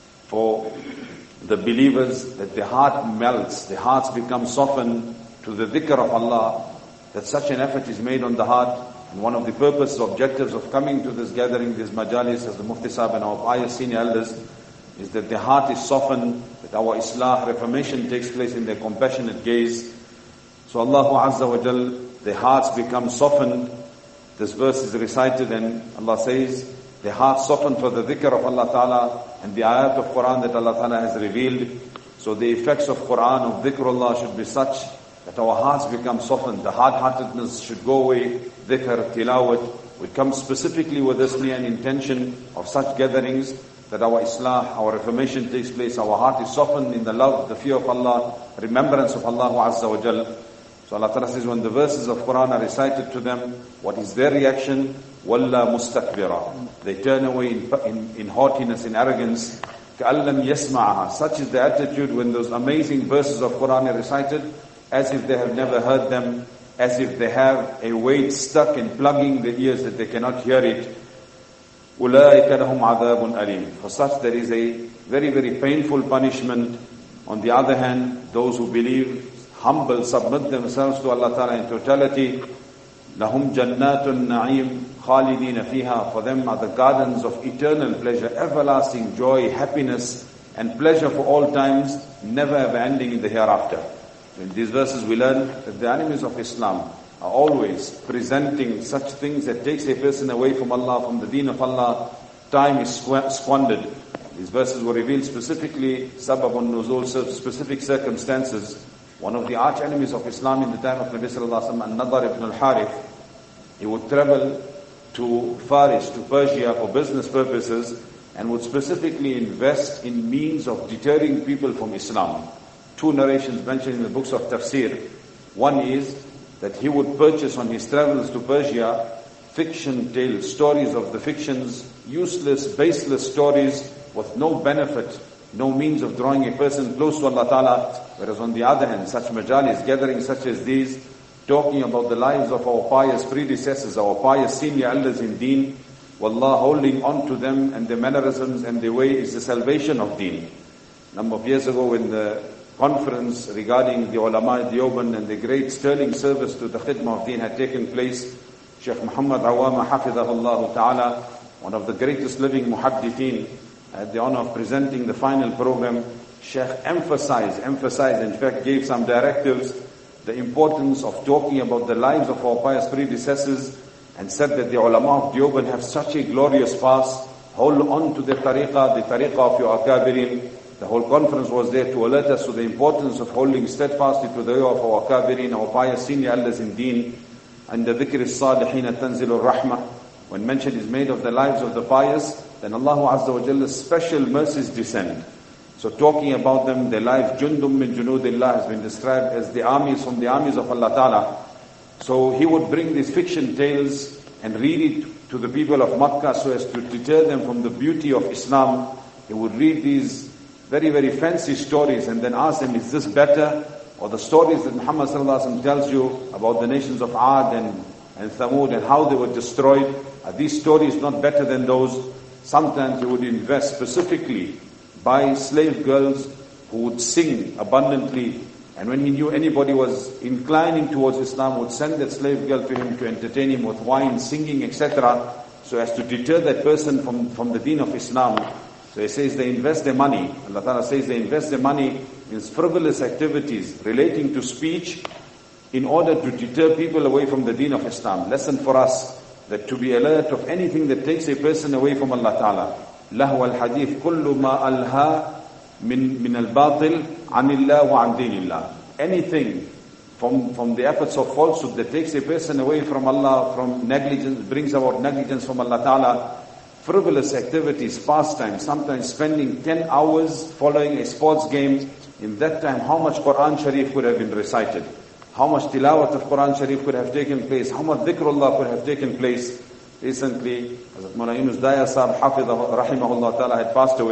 for the believers that the heart melts, the hearts become softened to the dhikr of Allah, that such an effort is made on the heart? And one of the purposes, objectives of coming to this gathering, this majalis, as the Mufti Sahib and our pious senior elders, is that the heart is softened, that our islah, reformation takes place in their compassionate gaze. So Allah Azza wa Jal, the hearts become softened. This verse is recited and Allah says, the heart softened for the dhikr of Allah Ta'ala and the ayat of Quran that Allah Ta'ala has revealed. So the effects of Quran, of dhikrullah should be such that our hearts become softened. The hard-heartedness should go away. Dhikr, tilawat. We come specifically with this niyyah and intention of such gatherings that our islah, our reformation takes place. Our heart is softened in the love, the fear of Allah, remembrance of Allah Azza wa Jal. So Allah Ta'ala says, when the verses of Quran are recited to them, what is their reaction? Walla mustakbira. They turn away in, in, in haughtiness, in arrogance. كَأَلَّمْ يَسْمَعَهَا. Such is the attitude when those amazing verses of Quran are recited, as if they have never heard them, as if they have a weight stuck in plugging the ears that they cannot hear it. أُولَٰئِكَ لَهُمْ عَذَابٌ أَلِيمٌ. For such there is a very, very painful punishment. On the other hand, those who believe, humble, submit themselves to Allah Ta'ala in totality, لَهُمْ جَنَّاتٌ النَّعِيمٌ خَالِدِينَ فِيهَا. For them are the gardens of eternal pleasure, everlasting joy, happiness, and pleasure for all times, never ever ending in the hereafter. So in these verses we learn that the enemies of Islam are always presenting such things that takes a person away from Allah, from the deen of Allah. Time is squandered. These verses were revealed specifically, sababun nuzul, specific circumstances. One of the arch enemies of Islam in the time of Nabi sallallahu alaihi wasallam, An-Nadar ibn al-Harith, he would travel to Farish, to Persia for business purposes, and would specifically invest in means of deterring people from Islam. Two narrations mentioned in the books of tafsir. One is that he would purchase on his travels to Persia fiction tales, stories of the fictions, useless, baseless stories with no benefit, no means of drawing a person close to Allah Ta'ala. Whereas on the other hand, such majalis, gatherings such as these, talking about the lives of our pious predecessors, our pious senior elders in deen, wallah, holding on to them and their mannerisms and their way is the salvation of deen. A number of years ago when the conference regarding the ulama at Deoband and the great sterling service to the khidmah of deen had taken place, Sheikh Muhammad Awama Hafidhahullah Ta'ala, one of the greatest living muhaddithin, had the honor of presenting the final program. Sheikh emphasized, emphasized, in fact gave some directives, the importance of talking about the lives of our pious predecessors, and said that the ulama of Deoband have such a glorious past. Hold on to the tariqah, the tariqah of your akabirin. The whole conference was there to alert us to the importance of holding steadfastly to the way of our akabirin, our pious senior elders in deen. And the dhikr is-salihin tanzilur rahmah. When mention is made of the lives of the pious, then Allah Azza wa Jalla's special mercies descend. So talking about them, their life, jundum min junudillah, has been described as the armies from the armies of Allah Ta'ala. So he would bring these fiction tales and read it to the people of Makkah so as to deter them from the beauty of Islam. He would read these very, very fancy stories and then ask them, is this better? Or the stories that Muhammad sallallahu alaihi wasallam tells you about the nations of Ad and, and Thamud and how they were destroyed, are these stories not better than those? Sometimes he would invest specifically by slave girls who would sing abundantly, and when he knew anybody was inclining towards Islam, would send that slave girl to him to entertain him with wine, singing, et cetera, so as to deter that person from, from the deen of Islam. So he says they invest their money. Allah Ta'ala says they invest their money in frivolous activities relating to speech in order to deter people away from the deen of Islam. Lesson for us, that to be alert of anything that takes a person away from Allah Ta'ala. Lahu al-hadith kullu ma alha min min al-batil anillah wa an dinillah. Anything from, from the efforts of falsehood that takes a person away from Allah, from negligence, brings about negligence from Allah Ta'ala. Frivolous activities, pastimes, sometimes spending ten hours following a sports game. In that time, how much Quran Sharif could have been recited? How much tilawat of Quran Sharif could have taken place? How much dhikrullah could have taken place? Recently, Hazrat Mullah Yunus Daya Sahib Hafidhah Rahimahullah Ta'ala had passed away.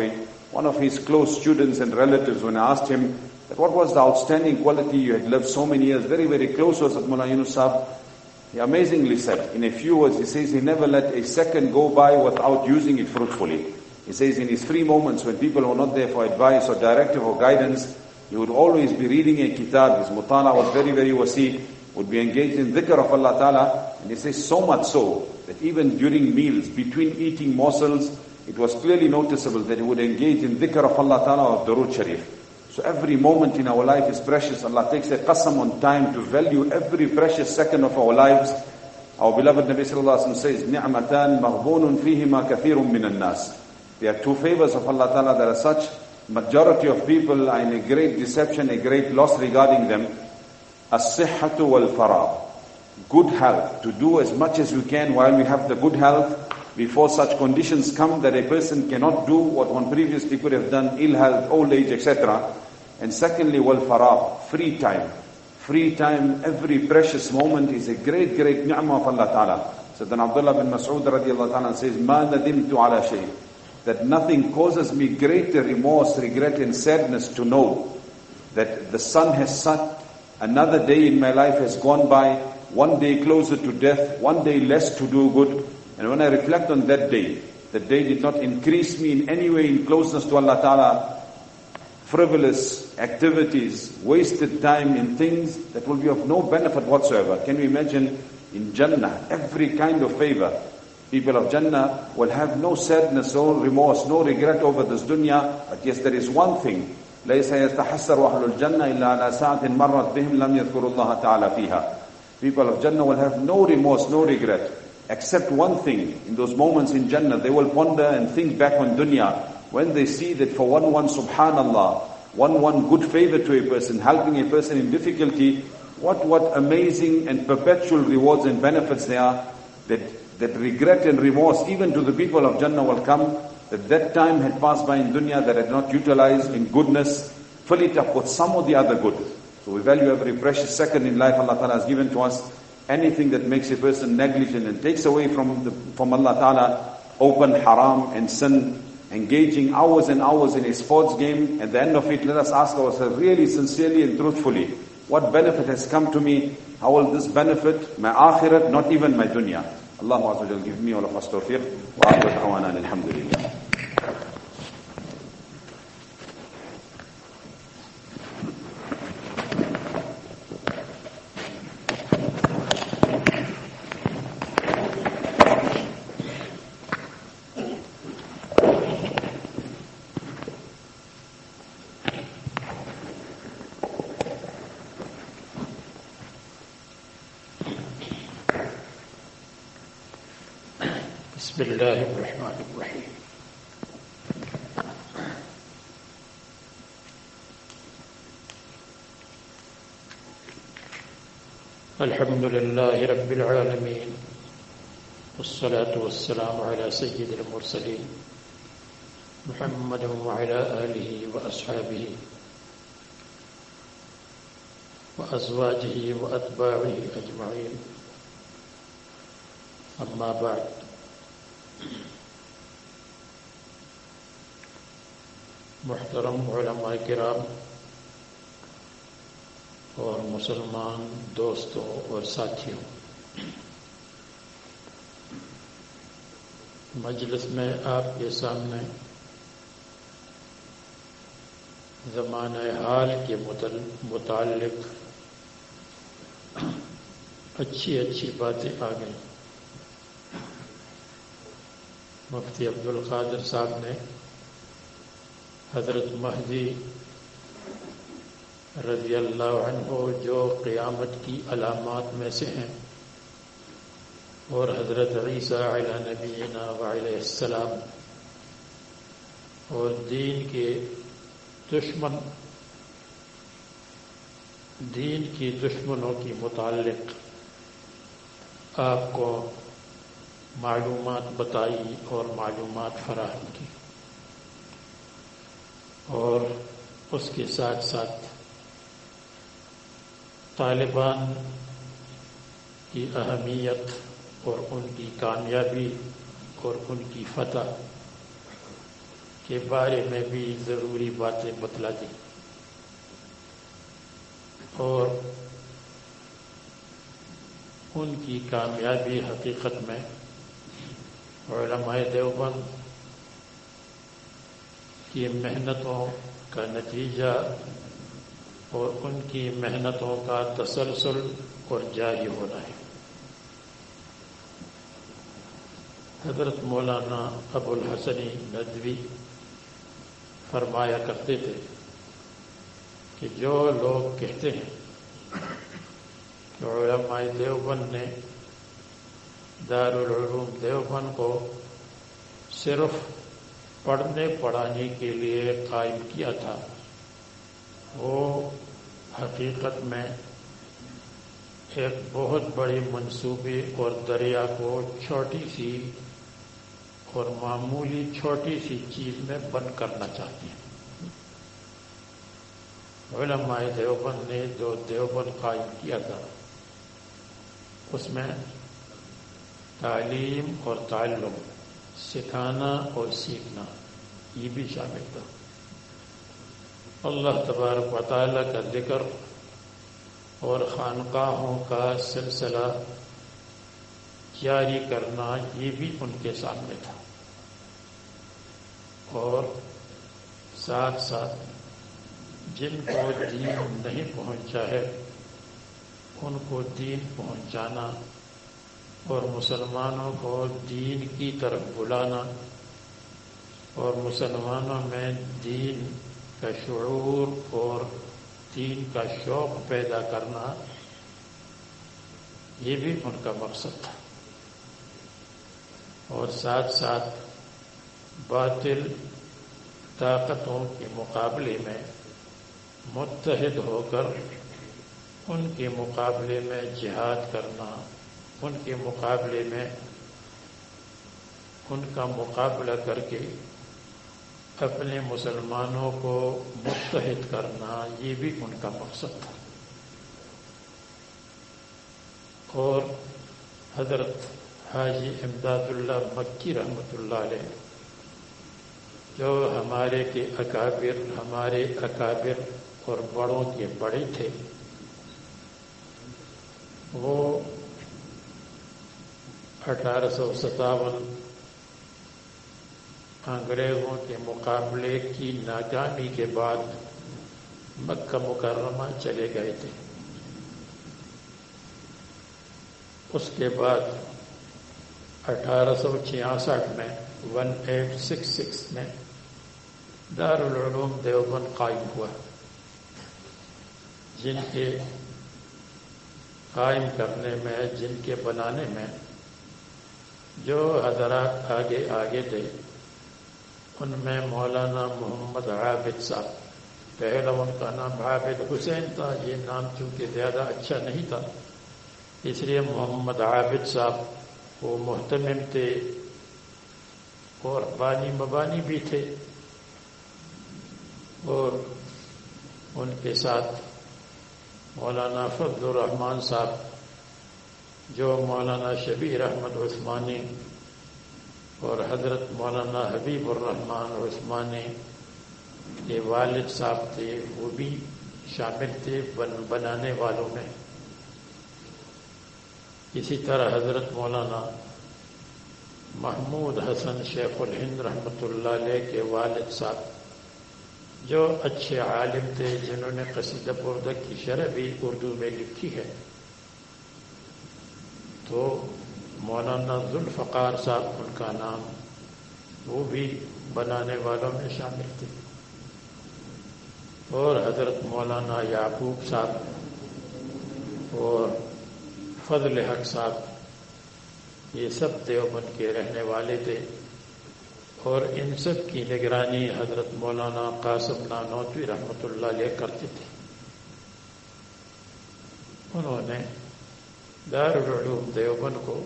one of his close students and relatives, when I asked him that what was the outstanding quality you had lived so many years, very, very close was Mullah Yunus Sahib, he amazingly said, in a few words, he says he never let a second go by without using it fruitfully. He says in his free moments when people were not there for advice or directive or guidance, he would always be reading a kitab. His mutala was very, very wasi, would be engaged in dhikr of Allah Ta'ala. And he says so much so that even during meals, between eating morsels, it was clearly noticeable that he would engage in dhikr of Allah Ta'ala or Durood Sharif. So every moment in our life is precious. Allah takes a qasam on time to value every precious second of our lives. Our beloved Nabi Sallallahu Alaihi Wasallam says, نِعْمَتَانْ مَغْبُونٌ فِيهِمَا كَثِيرٌ مِّنَ النَّاسِ. There are two favors of Allah Ta'ala that are such. Majority of people are in a great deception, a great loss regarding them. As-sihhatu wal-faragh. Good health. To do as much as we can while we have the good health, before such conditions come that a person cannot do what one previously could have done, ill health, old age, et cetera. And secondly, wal-faragh. Free time. Free time, every precious moment is a great, great ni'mah of Allah Ta'ala. So then Abdullah bin Mas'ud radiallahu ta'ala says, مَا نَدِمْتُ عَلَى شَيْءٍ. That nothing causes me greater remorse, regret and sadness to know that the sun has set, another day in my life has gone by, one day closer to death, one day less to do good. And when I reflect on that day, the day did not increase me in any way in closeness to Allah Ta'ala. Frivolous activities, wasted time in things that will be of no benefit whatsoever. Can you imagine in Jannah, every kind of favor? People of Jannah will have no sadness, no remorse, no regret over this dunya. But yes, there is one thing. لَيْسَ يَتَحَسَّرُ أَهْلُ الْجَنَّةِ إِلَّا عَلَى سَاعَةٍ مَرَّتْ بِهِمْ لَمْ يَذْكُرُوا اللَّهَ تَعَالَى فِيهَا. People of Jannah will have no remorse, no regret, except one thing. In those moments in Jannah, they will ponder and think back on dunya. When they see that for one one, subhanallah, one one good favor to a person, helping a person in difficulty, what what amazing and perpetual rewards and benefits there are, that that regret and remorse even to the people of Jannah will come, that that time had passed by in dunya that had not utilized in goodness, fill it up with some of the other good. So we value every precious second in life Allah Ta'ala has given to us. Anything that makes a person negligent and takes away from the, from Allah Ta'ala, open haram and sin, engaging hours and hours in a sports game, at the end of it, let us ask ourselves really sincerely and truthfully, what benefit has come to me? How will this benefit my akhirat, not even my dunya? Allah Azza wa Jal give me all of us tawfiq. Wa a'udhu da'wana alhamdulillah. بسم الله الرحمن الرحيم الحمد لله رب العالمين والصلاة والسلام على سيد المرسلين محمد وعلى آله وأصحابه وأزواجه وأتباعه أجمعين أما بعد محترم علماء کرام اور مسلمان دوستوں اور ساتھیوں، مجلس میں آپ کے سامنے زمانہ حال کے متعلق اچھی اچھی باتیں آ گئیں۔ مفتی عبدالقادر صاحب نے حضرت مہدی رضی اللہ عنہ جو قیامت کی علامات میں سے ہیں، اور حضرت عیسیٰ علی نبینا وعلیہ السلام اور دین کے دشمن دین کی دشمنوں کی متعلق آپ کو معلومات بتائی اور معلومات فراہم کی، اور اس کے ساتھ ساتھ طالبان کی اہمیت اور ان کی کامیابی اور ان کی فتح کے بارے میں بھی ضروری باتیں بتلا دی اور ان کی کامیابی حقیقت میں علماء دیوبند کی محنتوں کا نتیجہ اور ان کی محنتوں کا تسلسل اور جاری ہونا ہے۔ حضرت مولانا ابو الحسن ندوی فرمایا کرتے تھے کہ جو لوگ کہتے ہیں کہ علماء دیوبند نے دارالعلوم دیوبند کو صرف پڑھنے پڑھانے کے لیے قائم کیا تھا، وہ حقیقت میں ایک بہت بڑی منصوبے اور دریا کو چھوٹی سی اور معمولی چھوٹی سی چیز میں بند کرنا چاہتے ہیں۔ علماء دیوبند نے جو دیوبند قائم کیا تھا اس میں تعلیم اور تعلم، سکھانا اور سیکھنا یہ بھی شامل تھا۔ اللہ تبارک و تعالی کا ذکر اور خانقاہوں کا سلسلہ جاری کرنا یہ بھی ان کے سامنے تھا، اور ساتھ ساتھ جن کو دین نہیں پہنچا ہے ان کو دین پہنچانا اور مسلمانوں کو دین کی طرف بلانا اور مسلمانوں میں دین کا شعور اور دین کا شوق پیدا کرنا یہ بھی ان کا مقصد تھا، اور ساتھ ساتھ باطل طاقتوں کے مقابلے میں متحد ہو کر ان کے مقابلے میں جہاد کرنا، ان کے مقابلے میں ان کا مقابلہ کر کے اپنے مسلمانوں کو متحد کرنا یہ بھی ان کا مقصد تھا۔ اور حضرت حاجی امداد اللہ مکی رحمۃ اللہ علیہ جو ہمارے کے اکابر ہمارے اکابر اور بڑوں کے بڑے تھے، وہ اٹھارہ سو ستاون انگریزوں کے مقابلے کی ناکامی کے بعد مکہ مکرمہ چلے گئے تھے۔ اس کے بعد اٹھارہ سو چھیاسٹھ میں ون ایٹ سکس سکس میں دارالعلوم دیوبند قائم ہوا، جن کے قائم کرنے میں، جن کے بنانے میں جو حضرات آگے آگے تھے ان میں مولانا محمد عابد صاحب، پہلا ان کا نام عابد حسین تھا، یہ نام چونکہ زیادہ اچھا نہیں تھا اس لیے محمد عابد صاحب وہ محتمم تھے اور بانی مبانی بھی تھے، اور ان کے ساتھ مولانا فضل الرحمان صاحب جو مولانا شبیر احمد عثمانی اور حضرت مولانا حبیب الرحمان عثمانی کے والد صاحب تھے، وہ بھی شامل تھے بن بنانے والوں میں۔ اسی طرح حضرت مولانا محمود حسن شیخ الہند رحمۃ اللہ علیہ کے والد صاحب جو اچھے عالم تھے، جنہوں نے قصیدہ بردہ کی شرح بھی اردو میں لکھی ہے، تو مولانا ذوالفقار صاحب ان کا نام، وہ بھی بنانے والوں میں شامل تھے، اور حضرت مولانا یعقوب صاحب اور فضل حق صاحب یہ سب دیوبند کے رہنے والے تھے، اور ان سب کی نگرانی حضرت مولانا قاسم نانوتوی رحمۃ اللہ علیہ کرتے تھے۔ انہوں نے دارالعلوم دیوبند کو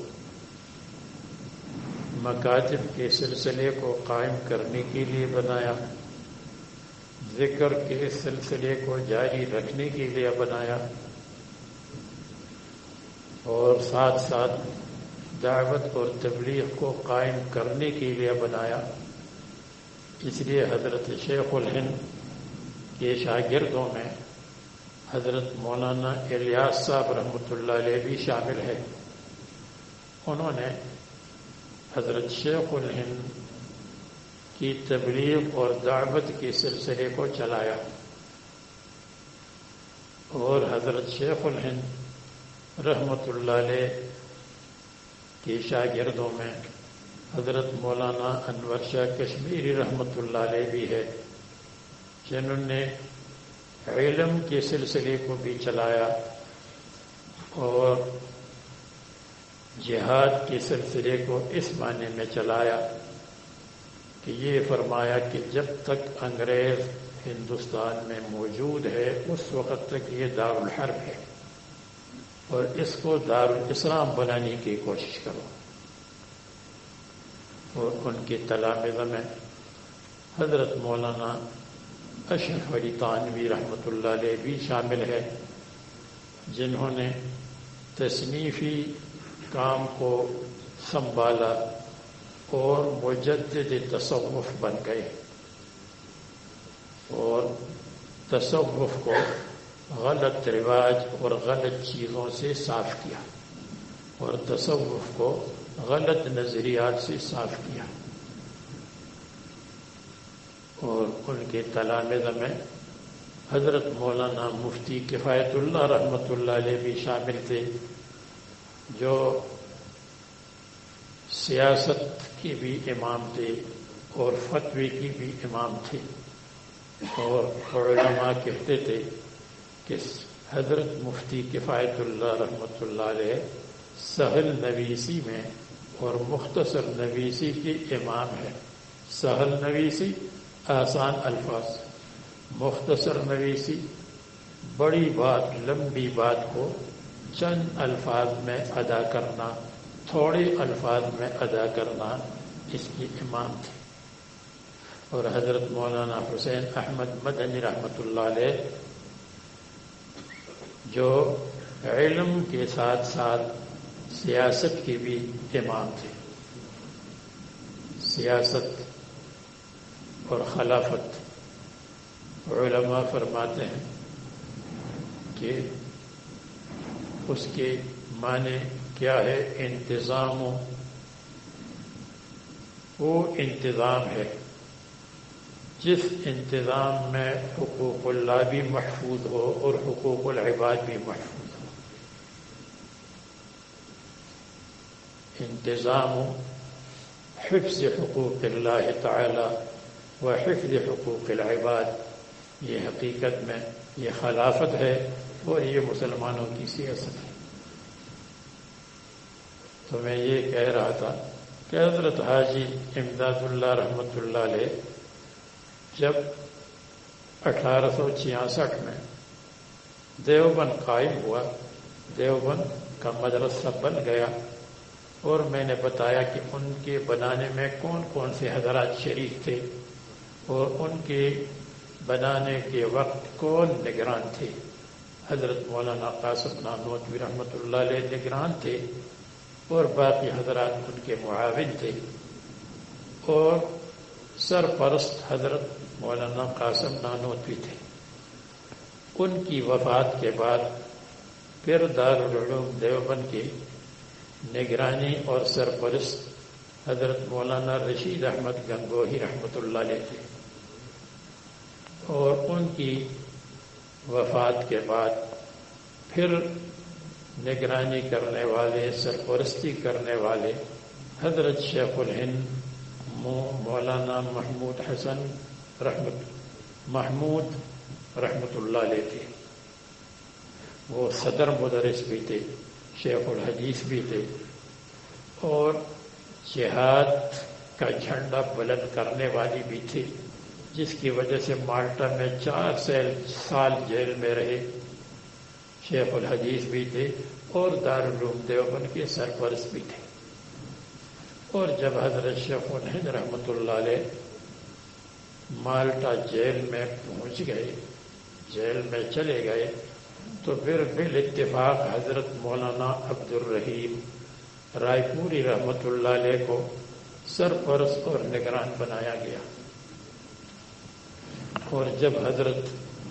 مکاتب کے سلسلے کو قائم کرنے کے لیے بنایا، ذکر کے سلسلے کو جاری رکھنے کے لیے بنایا، اور ساتھ ساتھ دعوت اور تبلیغ کو قائم کرنے کے لیے بنایا۔ اس لیے حضرت شیخ الہند کے شاگردوں میں حضرت مولانا الیاس صاحب رحمۃ اللہ علیہ بھی شامل ہے. انہوں نے حضرت شیخ الہند کی تبلیغ اور دعوت کے سلسلے کو چلایا، اور حضرت شیخ الہند رحمۃ اللہ علیہ کے شاگردوں میں حضرت مولانا انور شاہ کشمیری رحمۃ اللہ علیہ بھی ہے، جنہوں نے علم کے سلسلے کو بھی چلایا اور جہاد کے سلسلے کو اس معنی میں چلایا کہ یہ فرمایا کہ جب تک انگریز ہندوستان میں موجود ہے اس وقت تک یہ دار الحرب ہے اور اس کو دار الاسلام بنانے کی کوشش کرو. اور ان کے تلامذہ میں حضرت مولانا اشرف علی تانوی رحمۃ اللہ علیہ بھی شامل ہے، جنہوں نے تصنیفی کام کو سنبھالا اور مجدد تصوف بن گئے اور تصوف کو غلط رواج اور غلط چیزوں سے صاف کیا اور تصوف کو غلط نظریات سے صاف کیا. اور ان کے تلامذہ میں حضرت مولانا مفتی کفایت اللہ رحمۃ اللہ علیہ بھی شامل تھے، جو سیاست کے بھی امام تھے اور فتوی کی بھی امام تھے. اور علماء کہتے تھے کہ حضرت مفتی کفایت اللہ رحمۃ اللہ علیہ سہل نویسی میں اور مختصر نویسی کے امام ہے. سہل نویسی آسان الفاظ، مختصر نویسی بڑی بات لمبی بات کو چند الفاظ میں ادا کرنا، تھوڑے الفاظ میں ادا کرنا اس کی امام تھی. اور حضرت مولانا حسین احمد مدنی رحمۃ اللہ علیہ جو علم کے ساتھ ساتھ سیاست کے بھی امام تھے. سیاست اور خلافت علماء فرماتے ہیں کہ اس کے معنی کیا ہے؟ انتظام. وہ انتظام ہے جس انتظام میں حقوق اللہ بھی محفوظ ہو اور حقوق العباد بھی محفوظ ہو. انتظام حفظ حقوق اللہ تعالی و حفظ حقوق العباد، یہ حقیقت میں یہ خلافت ہے اور یہ مسلمانوں کی سیاست ہے. تو میں یہ کہہ رہا تھا کہ حضرت حاجی امداد اللہ رحمۃ اللہ علیہ جب اٹھارہ سو چھیاسٹھ میں دیوبند قائم ہوا، دیوبند کا مدرسہ بن گیا، اور میں نے بتایا کہ ان کے بنانے میں کون کون سے حضرات شریک تھے اور ان کے بنانے کے وقت کون نگران تھے. حضرت مولانا قاسم نانوتوی رحمۃ اللہ علیہ نگران تھے اور باقی حضرات ان کے معاون تھے، اور سرپرست حضرت مولانا قاسم نانوتوی تھے. ان کی وفات کے بعد پھر دارالعلوم دیوبند کی نگرانی اور سرپرست حضرت مولانا رشید احمد گنگوہی رحمۃ اللہ علیہ تھے. اور ان کی وفات کے بعد پھر نگرانی کرنے والے، سرپرستی کرنے والے حضرت شیخ الہند مولانا محمود حسن رحمت محمود رحمۃ اللہ علیہ تھے. وہ صدر مدرس بھی تھے، شیخ الحدیث بھی تھے، اور جہاد کا جھنڈا بلند کرنے والی بھی تھی، جس کی وجہ سے مالٹا میں چار سال جیل میں رہے. شیخ الحدیث بھی تھے اور دارالعلوم دیوبند کے سرپرست بھی تھے. اور جب حضرت شیخ الہند رحمۃ اللہ علیہ مالٹا جیل میں پہنچ گئے، جیل میں چلے گئے، تو پھر بالاتفاق حضرت مولانا عبد الرحیم رائے پوری رحمۃ اللہ علیہ کو سرپرست اور نگران بنایا گیا. اور جب حضرت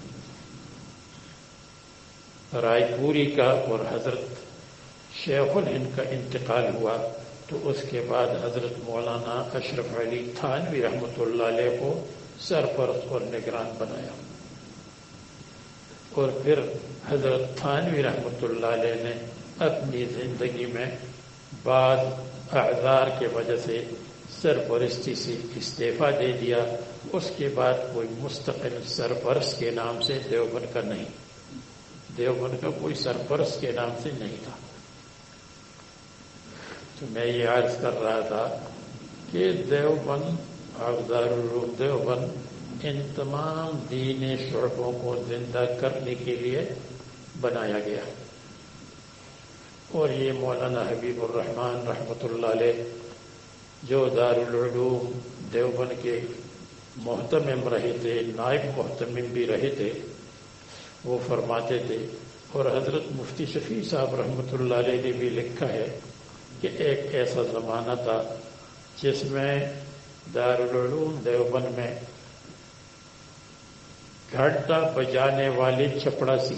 رائے پوری کا اور حضرت شیخ الہند کا انتقال ہوا تو اس کے بعد حضرت مولانا اشرف علی تھانوی رحمۃ اللہ علیہ کو سرپرست اور نگران بنایا، اور پھر حضرت تھانوی رحمۃ اللہ علیہ نے اپنی زندگی میں بعض اعذار کے وجہ سے سرپرستی سے استعفیٰ دے دیا۔ اس کے بعد کوئی مستقل سرپرست کے نام سے دیوبند کا نہیں، دیوبند کا کوئی سرپرست کے نام سے نہیں تھا۔ تو میں یہ عرض کر رہا تھا کہ دیوبند اور دارالعلوم دیوبند ان تمام دینی شعبوں کو زندہ کرنے کے لیے بنایا گیا، اور یہ مولانا حبیب الرحمن رحمۃ اللہ علیہ جو دارالعلوم دیوبند کے محتمم رہے تھے، نائب محتمم بھی رہے تھے، وہ فرماتے تھے، اور حضرت مفتی شفیع صاحب رحمۃ اللہ علیہ نے بھی لکھا ہے کہ ایک ایسا زمانہ تھا جس میں دارالعلوم دیوبند میں گھنٹا بجانے والے چپڑاسی،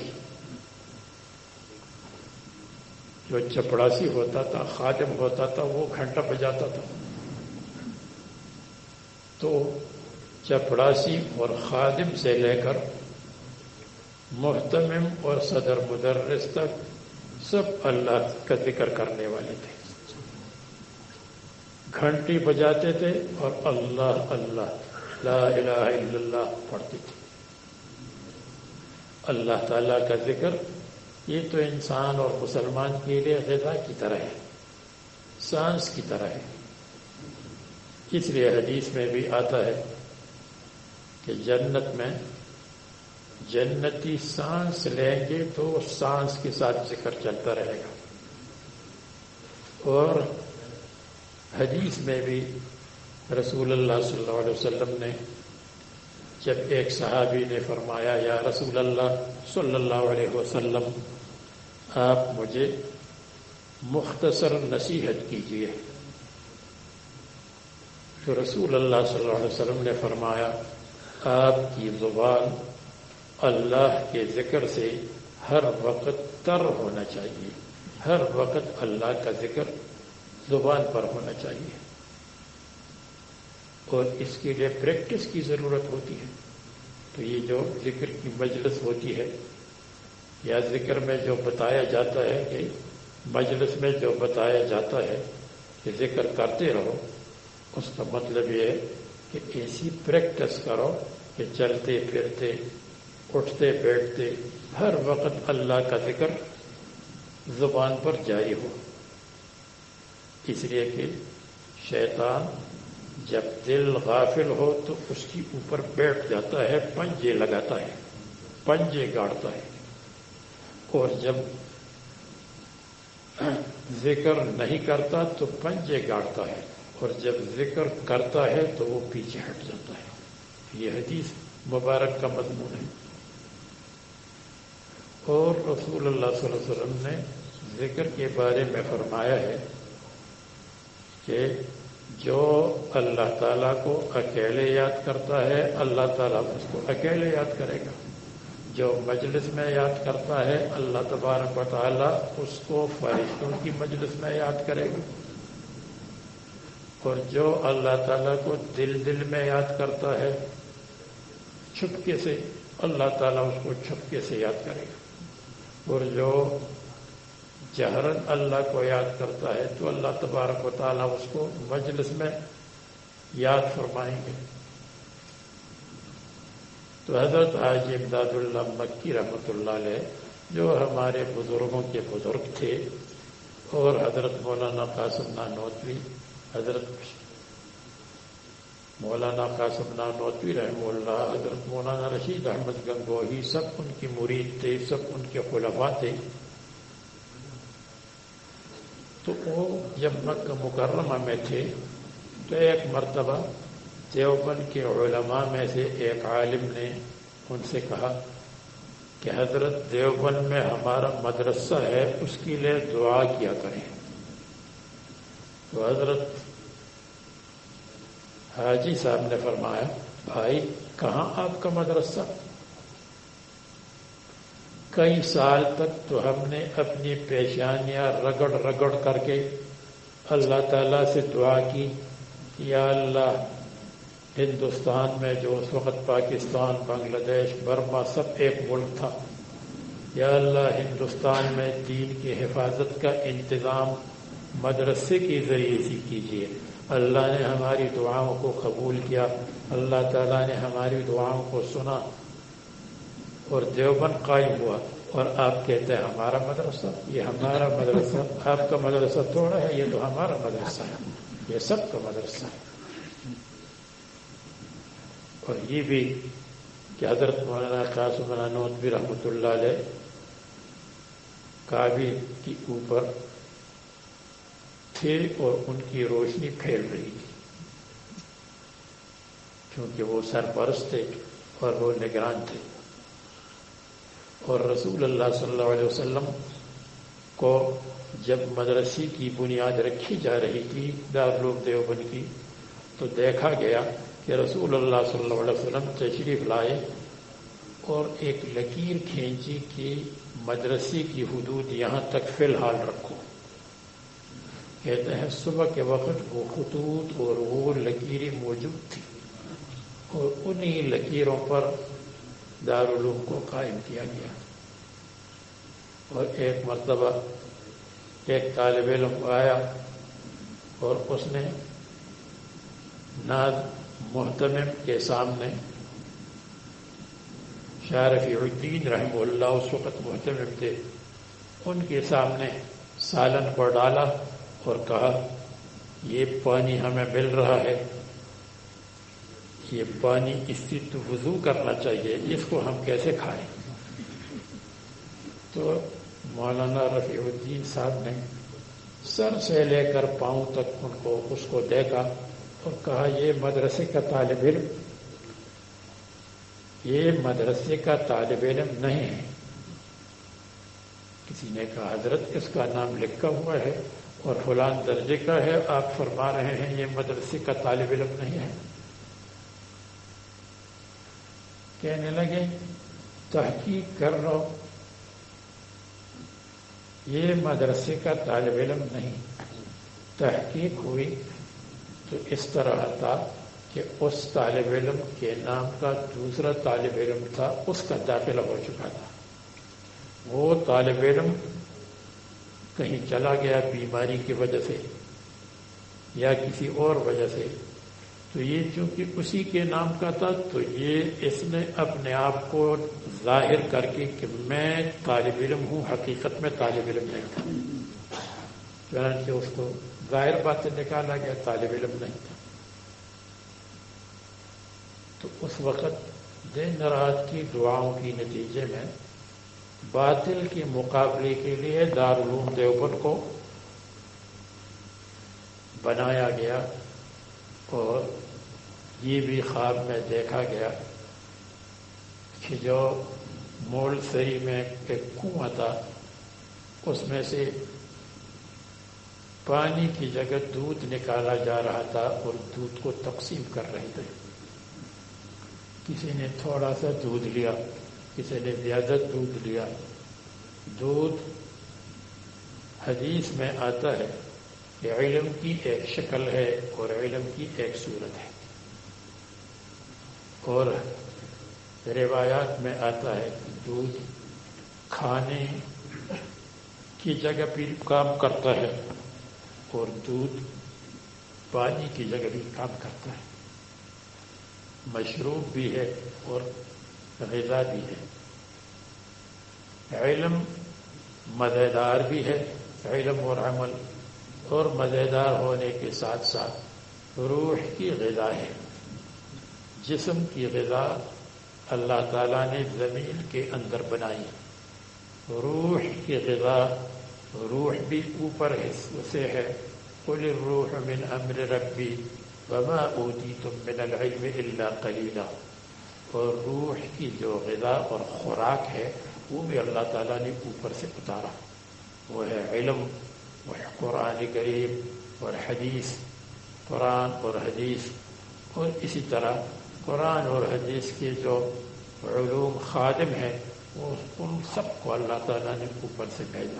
جو چپڑاسی ہوتا تھا، خادم ہوتا تھا، وہ گھنٹا بجاتا تھا، تو چپڑاسی اور خادم سے لے کر محتمم اور صدر مدرس تک سب اللہ کا ذکر کرنے والے تھے، گھنٹی بجاتے تھے اور اللہ اللہ لا الہ الا اللہ پڑھتے تھے۔ اللہ تعالیٰ کا ذکر یہ تو انسان اور مسلمان کے لیے غذا کی طرح ہے، سانس کی طرح ہے۔ اس لیے حدیث میں بھی آتا ہے کہ جنت میں جنتی سانس لیں گے تو سانس کے ساتھ ذکر چلتا رہے گا، اور حدیث میں بھی رسول اللہ صلی اللہ علیہ وسلم نے جب ایک صحابی نے فرمایا یا رسول اللہ صلی اللہ علیہ وسلم آپ مجھے مختصر نصیحت کیجیے، تو رسول اللہ صلی اللہ علیہ وسلم نے فرمایا آپ کی زبان اللہ کے ذکر سے ہر وقت تر ہونا چاہیے، ہر وقت اللہ کا ذکر زبان پر ہونا چاہیے، اور اس کے لیے پریکٹس کی ضرورت ہوتی ہے۔ تو یہ جو ذکر کی مجلس ہوتی ہے یا ذکر میں جو بتایا جاتا ہے کہ مجلس میں جو بتایا جاتا ہے کہ ذکر کرتے رہو، اس کا مطلب یہ ہے کہ ایسی پریکٹس کرو کہ چلتے پھرتے اٹھتے بیٹھتے ہر وقت اللہ کا ذکر زبان پر جاری ہو، اس لیے کہ شیطان جب دل غافل ہو تو اس کی اوپر بیٹھ جاتا ہے، پنجے لگاتا ہے، پنجے گاڑتا ہے، اور جب ذکر نہیں کرتا تو پنجے گاڑتا ہے، اور جب ذکر کرتا ہے تو وہ پیچھے ہٹ جاتا ہے۔ یہ حدیث مبارک کا مضمون ہے، اور رسول اللہ صلی اللہ علیہ وسلم نے ذکر کے بارے میں فرمایا ہے کہ جو اللہ تعالیٰ کو اکیلے یاد کرتا ہے اللہ تعالیٰ اس کو اکیلے یاد کرے گا، جو مجلس میں یاد کرتا ہے اللہ تبارک و تعالیٰ اس کو فرشتوں کی مجلس میں یاد کرے گا، اور جو اللہ تعالیٰ کو دل دل میں یاد کرتا ہے چھپکے سے اللہ تعالیٰ اس کو چھپکے سے یاد کرے گا، اور جو جہرن اللہ کو یاد کرتا ہے تو اللہ تبارک و تعالیٰ اس کو مجلس میں یاد فرمائیں گے۔ تو حضرت حاجی امداد اللہ مکی رحمۃ اللہ علیہ جو ہمارے بزرگوں کے بزرگ تھے، اور حضرت مولانا قاسم نانوتوی، حضرت مولانا قاسم نانوتوی رحمہ اللہ، حضرت مولانا رشید احمد گنگوہی، سب ان کی مرید تھے، سب ان کے خلفاء تھے۔ تو وہ جب مکہ مکرمہ میں تھے تو ایک مرتبہ دیوبند کے علماء میں سے ایک عالم نے ان سے کہا کہ حضرت دیوبند میں ہمارا مدرسہ ہے، اس کے لیے دعا کیا کریں۔ تو حضرت حاجی صاحب نے فرمایا بھائی کہاں آپ کا مدرسہ؟ کئی سال تک تو ہم نے اپنی پیشانیاں رگڑ رگڑ کر کے اللہ تعالیٰ سے دعا کی، یا اللہ ہندوستان میں جو اس وقت پاکستان، بنگلہ دیش، برما سب ایک ملک تھا، یا اللہ ہندوستان میں دین کی حفاظت کا انتظام مدرسے کے ذریعے سے کیجیے۔ اللہ نے ہماری دعاؤں کو قبول کیا، اللہ تعالیٰ نے ہماری دعاؤں کو سنا اور دیوبند قائم ہوا، اور آپ کہتے ہیں ہمارا مدرسہ، یہ ہمارا مدرسہ، آپ کا مدرسہ تھوڑا ہے، یہ تو ہمارا مدرسہ ہے، یہ سب کا مدرسہ ہے۔ اور یہ بھی کہ حضرت مولانا قاسم نانوتوی رحمۃ اللہ علیہ کعبے کے اوپر تھے اور ان کی روشنی پھیل رہی تھی، کیونکہ وہ سرپرست تھے اور وہ نگران تھے، اور رسول اللہ صلی اللہ علیہ وسلم کو جب مدرسے کی بنیاد رکھی جا رہی تھی دارالعلوم دیوبند کی، تو دیکھا گیا کہ رسول اللہ صلی اللہ علیہ وسلم تشریف لائے اور ایک لکیر کھینچی کہ مدرسے کی حدود یہاں تک فی الحال رکھو۔ کہتے ہیں صبح کے وقت وہ خطوط اور وہ لکیریں موجود تھیں، اور انہی لکیروں پر دارالعلوم کو قائم کیا گیا۔ اور ایک مرتبہ ایک طالب علم آیا اور اس نے ناز محتمم کے سامنے، شاہ رفیع الدین رحمہ اللہ اس وقت محتمم تھے، ان کے سامنے سالن کو ڈالا اور کہا یہ پانی ہمیں مل رہا ہے، یہ پانی اس سے تو وضو کرنا چاہیے، اس کو ہم کیسے کھائیں؟ تو مولانا رفیع الدین صاحب نے سر سے لے کر پاؤں تک ان کو اس کو دیکھا اور کہا یہ مدرسے کا طالب علم یہ مدرسے کا طالب علم نہیں ہے۔ کسی نے کہا حضرت اس کا نام لکھا ہوا ہے اور فلان درجے کا ہے، آپ فرما رہے ہیں یہ مدرسے کا طالب علم نہیں ہے؟ کہنے لگے تحقیق کر لو، یہ مدرسے کا طالب علم نہیں۔ تحقیق ہوئی تو اس طرح تھا کہ اس طالب علم کے نام کا دوسرا طالب علم تھا، اس کا داخلہ ہو چکا تھا۔ وہ طالب علم کہیں چلا گیا بیماری کی وجہ سے یا کسی اور وجہ سے، تو یہ چونکہ اسی کے نام کا تھا تو یہ اس نے اپنے آپ کو ظاہر کر کے کہ میں طالب علم ہوں، حقیقت میں طالب علم نہیں تھا، چنانچہ اس کو ظاہر بات سے نکالا گیا، طالب علم نہیں تھا۔ تو اس وقت دن رات کی دعاؤں کی نتیجے میں باطل کے مقابلے کے لیے دارالعلوم دیوبند کو بنایا گیا، اور یہ بھی خواب میں دیکھا گیا کہ جو مول سری میں ایک کنواں تھا، اس میں سے پانی کی جگہ دودھ نکالا جا رہا تھا اور دودھ کو تقسیم کر رہے تھے۔ کسی نے تھوڑا سا دودھ لیا، کسی نے زیادہ دودھ لیا۔ دودھ حدیث میں آتا ہے کہ علم کی ایک شکل ہے اور علم کی ایک صورت ہے، اور روایات میں آتا ہے کہ دودھ کھانے کی جگہ بھی کام کرتا ہے اور دودھ پانی کی جگہ بھی کام کرتا ہے، مشروب بھی ہے اور غذا بھی ہے۔ علم مزیدار بھی ہے، علم اور عمل، اور مزیدار ہونے کے ساتھ ساتھ روح کی غذا ہے۔ جسم کی غذا اللہ تعالیٰ نے زمین کے اندر بنائی، روح کی غذا روح بھی اوپر سے ہے۔ قل الروح من امر ربی وما اوتیتم من العلم الا قلیلا، اور روح کی جو غذا اور خوراک ہے وہ بھی اللہ تعالیٰ نے اوپر سے اتارا، وہ ہے علم، وہ ہے قرآن کریم اور حدیث، قرآن اور حدیث، اور اسی طرح قرآن اور حدیث کے جو علوم خادم ہیں وہ ان سب کو اللہ تعالیٰ نے اوپر سے بھیجا.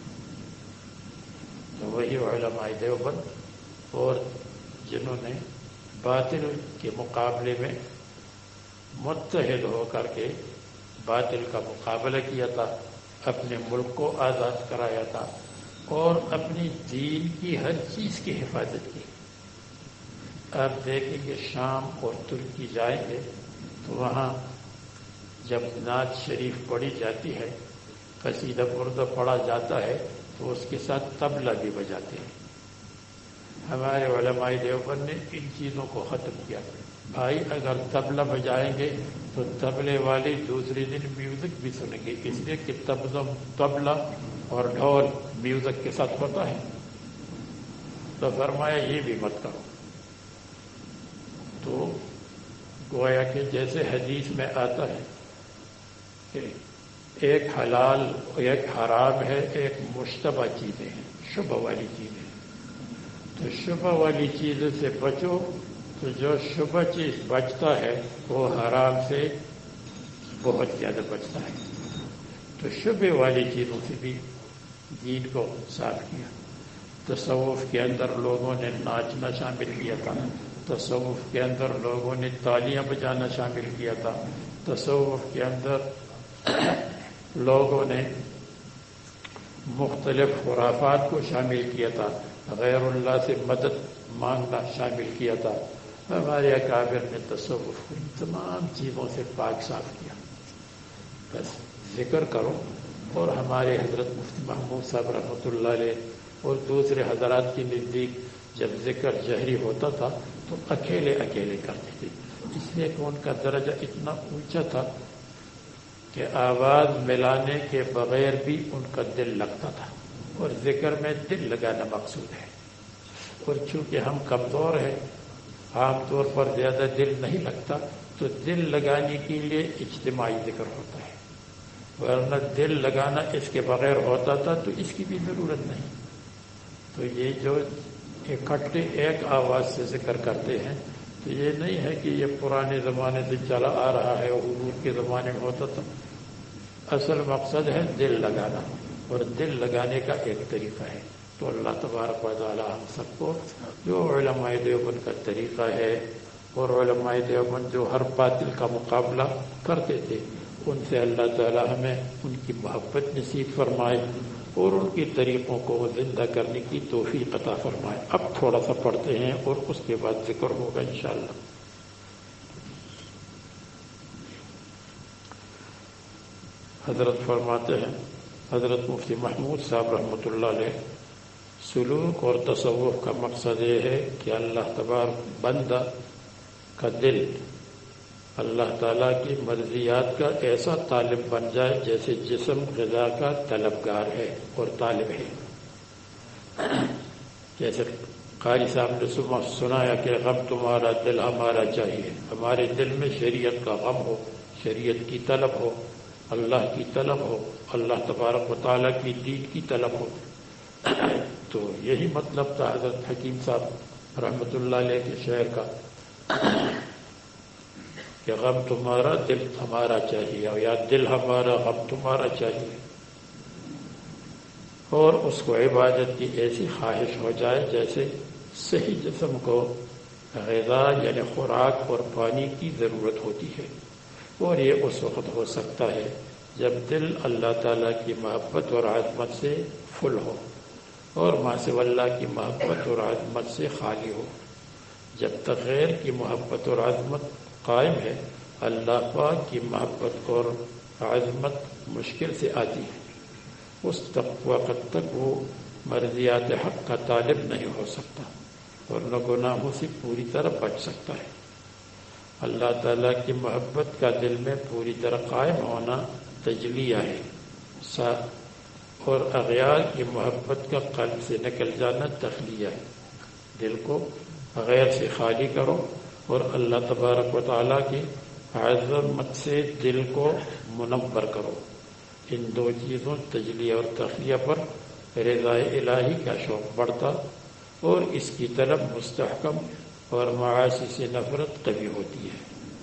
تو وہی علماء دیوبند اور جنہوں نے باطل کے مقابلے میں متحد ہو کر کے باطل کا مقابلہ کیا تھا، اپنے ملک کو آزاد کرایا تھا اور اپنی دین کی ہر چیز کی حفاظت کی. آپ دیکھیں کہ شام اور ترکی جائیں گے تو وہاں جب نعت شریف پڑھی جاتی ہے، قصیدہ اردو پڑھا جاتا ہے تو اس کے ساتھ طبلہ بھی بجاتے ہیں. ہمارے علماء دیوبند نے ان چیزوں کو ختم کیا. بھائی اگر طبلہ بجائیں گے تو طبلے والے دوسرے دن میوزک بھی سنیں گے، اس لیے کہ طبلہ اور ڈھول میوزک کے ساتھ ہوتا ہے. تو فرمایا یہ بھی مت کرو. تو گویا کہ جیسے حدیث میں آتا ہے کہ ایک حلال ایک حرام ہے، ایک مشتبہ چیزیں ہیں، شبہ والی چیزیں. تو شبہ والی چیزوں سے بچو. تو جو شبہ چیز بچتا ہے وہ حرام سے بہت زیادہ بچتا ہے. تو شبہ والی چیزوں سے بھی دین کو صاف کیا. تصوف کے اندر لوگوں نے ناچنا شامل کیا تھا، تصوف کے اندر لوگوں نے تالیاں بجانا شامل کیا تھا، تصوف کے اندر لوگوں نے مختلف خرافات کو شامل کیا تھا، غیر اللہ سے مدد مانگنا شامل کیا تھا. ہمارے اکابر نے تصوف کو ان تمام چیزوں سے پاک صاف کیا. بس ذکر کرو. اور ہمارے حضرت مفتی محمود صاحب رحمۃ اللہ علیہ اور دوسرے حضرات کے نزدیک جب ذکر جہری ہوتا تھا تو اکیلے اکیلے کرتے تھے، اس لیے کہ ان کا درجہ اتنا اونچا تھا کہ آواز ملانے کے بغیر بھی ان کا دل لگتا تھا. اور ذکر میں دل لگانا مقصود ہے. اور چونکہ ہم کمزور ہیں، عام طور پر زیادہ دل نہیں لگتا، تو دل لگانے کے لیے اجتماعی ذکر ہوتا ہے. ورنہ دل لگانا اس کے بغیر ہوتا تھا تو اس کی بھی ضرورت نہیں. تو یہ جو اکٹھے ایک آواز سے ذکر کرتے ہیں تو یہ نہیں ہے کہ یہ پرانے زمانے سے چلا آ رہا ہے، حضور کے زمانے میں ہوتا تھا. اصل مقصد ہے دل لگانا، اور دل لگانے کا ایک طریقہ ہے. تو اللہ تبارک و تعالی ہم سب کو جو علماء دیوبند کا طریقہ ہے اور علماء دیوبند جو ہر باطل کا مقابلہ کرتے تھے، ان سے اللہ تعالی ہمیں ان کی محبت نصیب فرمائے اور ان کے طریقوں کو زندہ کرنے کی توفیق عطا فرمائے. اب تھوڑا سا پڑھتے ہیں اور اس کے بعد ذکر ہوگا انشاءاللہ. حضرت فرماتے ہیں، حضرت مفتی محمود صاحب رحمۃ اللہ علیہ، سلوک اور تصوف کا مقصد یہ ہے کہ اللہ تبارک بندہ کا دل اللہ تعالیٰ کی مرضیات کا ایسا طالب بن جائے جیسے جسم غذا کا طلبگار ہے اور طالب ہے. جیسے قاری صاحب نے سنایا کہ غم تمہارا دل ہمارا چاہیے. ہمارے دل میں شریعت کا غم ہو، شریعت کی طلب ہو، اللہ کی طلب ہو، اللہ تبارک و تعالیٰ کی دین کی طلب ہو. تو یہی مطلب تھا حضرت حکیم صاحب رحمۃ اللہ علیہ کے شعر کا کہ غم تمہارا دل ہمارا چاہیے، یا دل ہمارا غم تمہارا چاہیے. اور اس کو عبادت کی ایسی خواہش ہو جائے جیسے صحیح جسم کو غذا یعنی خوراک اور پانی کی ضرورت ہوتی ہے. اور یہ اس وقت ہو سکتا ہے جب دل اللہ تعالیٰ کی محبت اور عظمت سے فل ہو اور ما سوی اللہ کی محبت اور عظمت سے خالی ہو. جب تک غیر کی محبت اور عظمت قائم ہے، اللہ پاک کی محبت اور عظمت مشکل سے آتی ہے. اس وقت تک وہ مرضیات حق کا طالب نہیں ہو سکتا اور نہ گناہوں سے پوری طرح بچ سکتا ہے. اللہ تعالیٰ کی محبت کا دل میں پوری طرح قائم ہونا تجلیہ ہے، اور اغیار کی محبت کا قلب سے نکل جانا تخلیہ ہے. دل کو غیر سے خالی کرو اور اللہ تبارک و تعالیٰ کی عظمت سے دل کو منور کرو. ان دو چیزوں تجلیہ اور تخلیہ پر رضا الہی کا شوق بڑھتا اور اس کی طلب مستحکم اور معاصی سے نفرت قوی ہوتی ہے.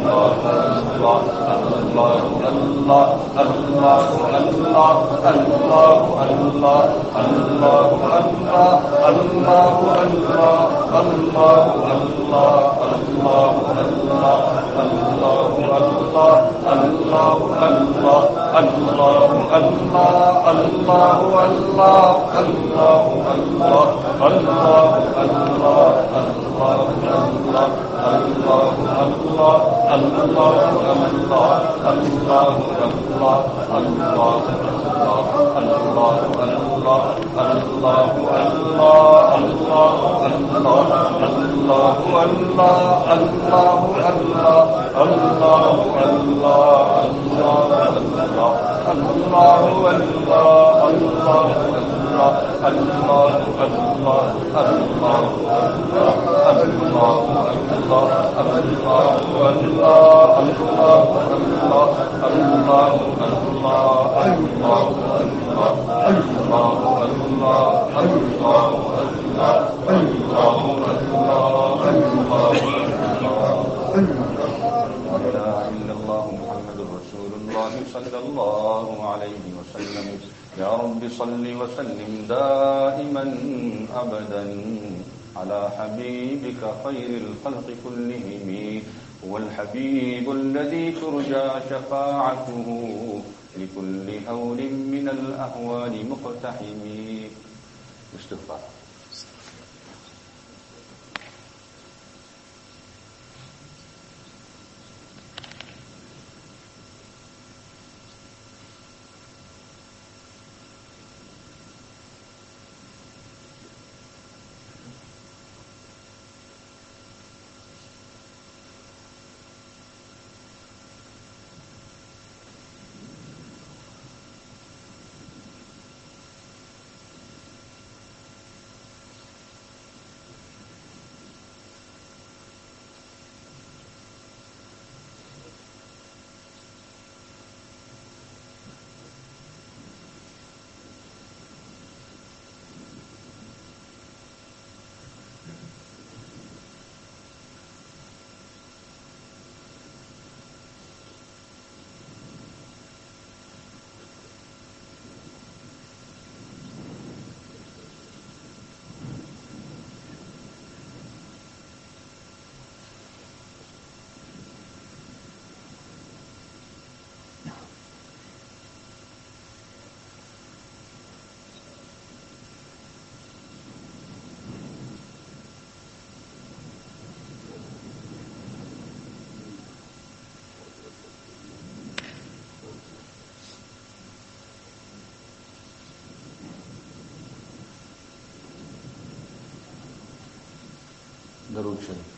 درود شریف.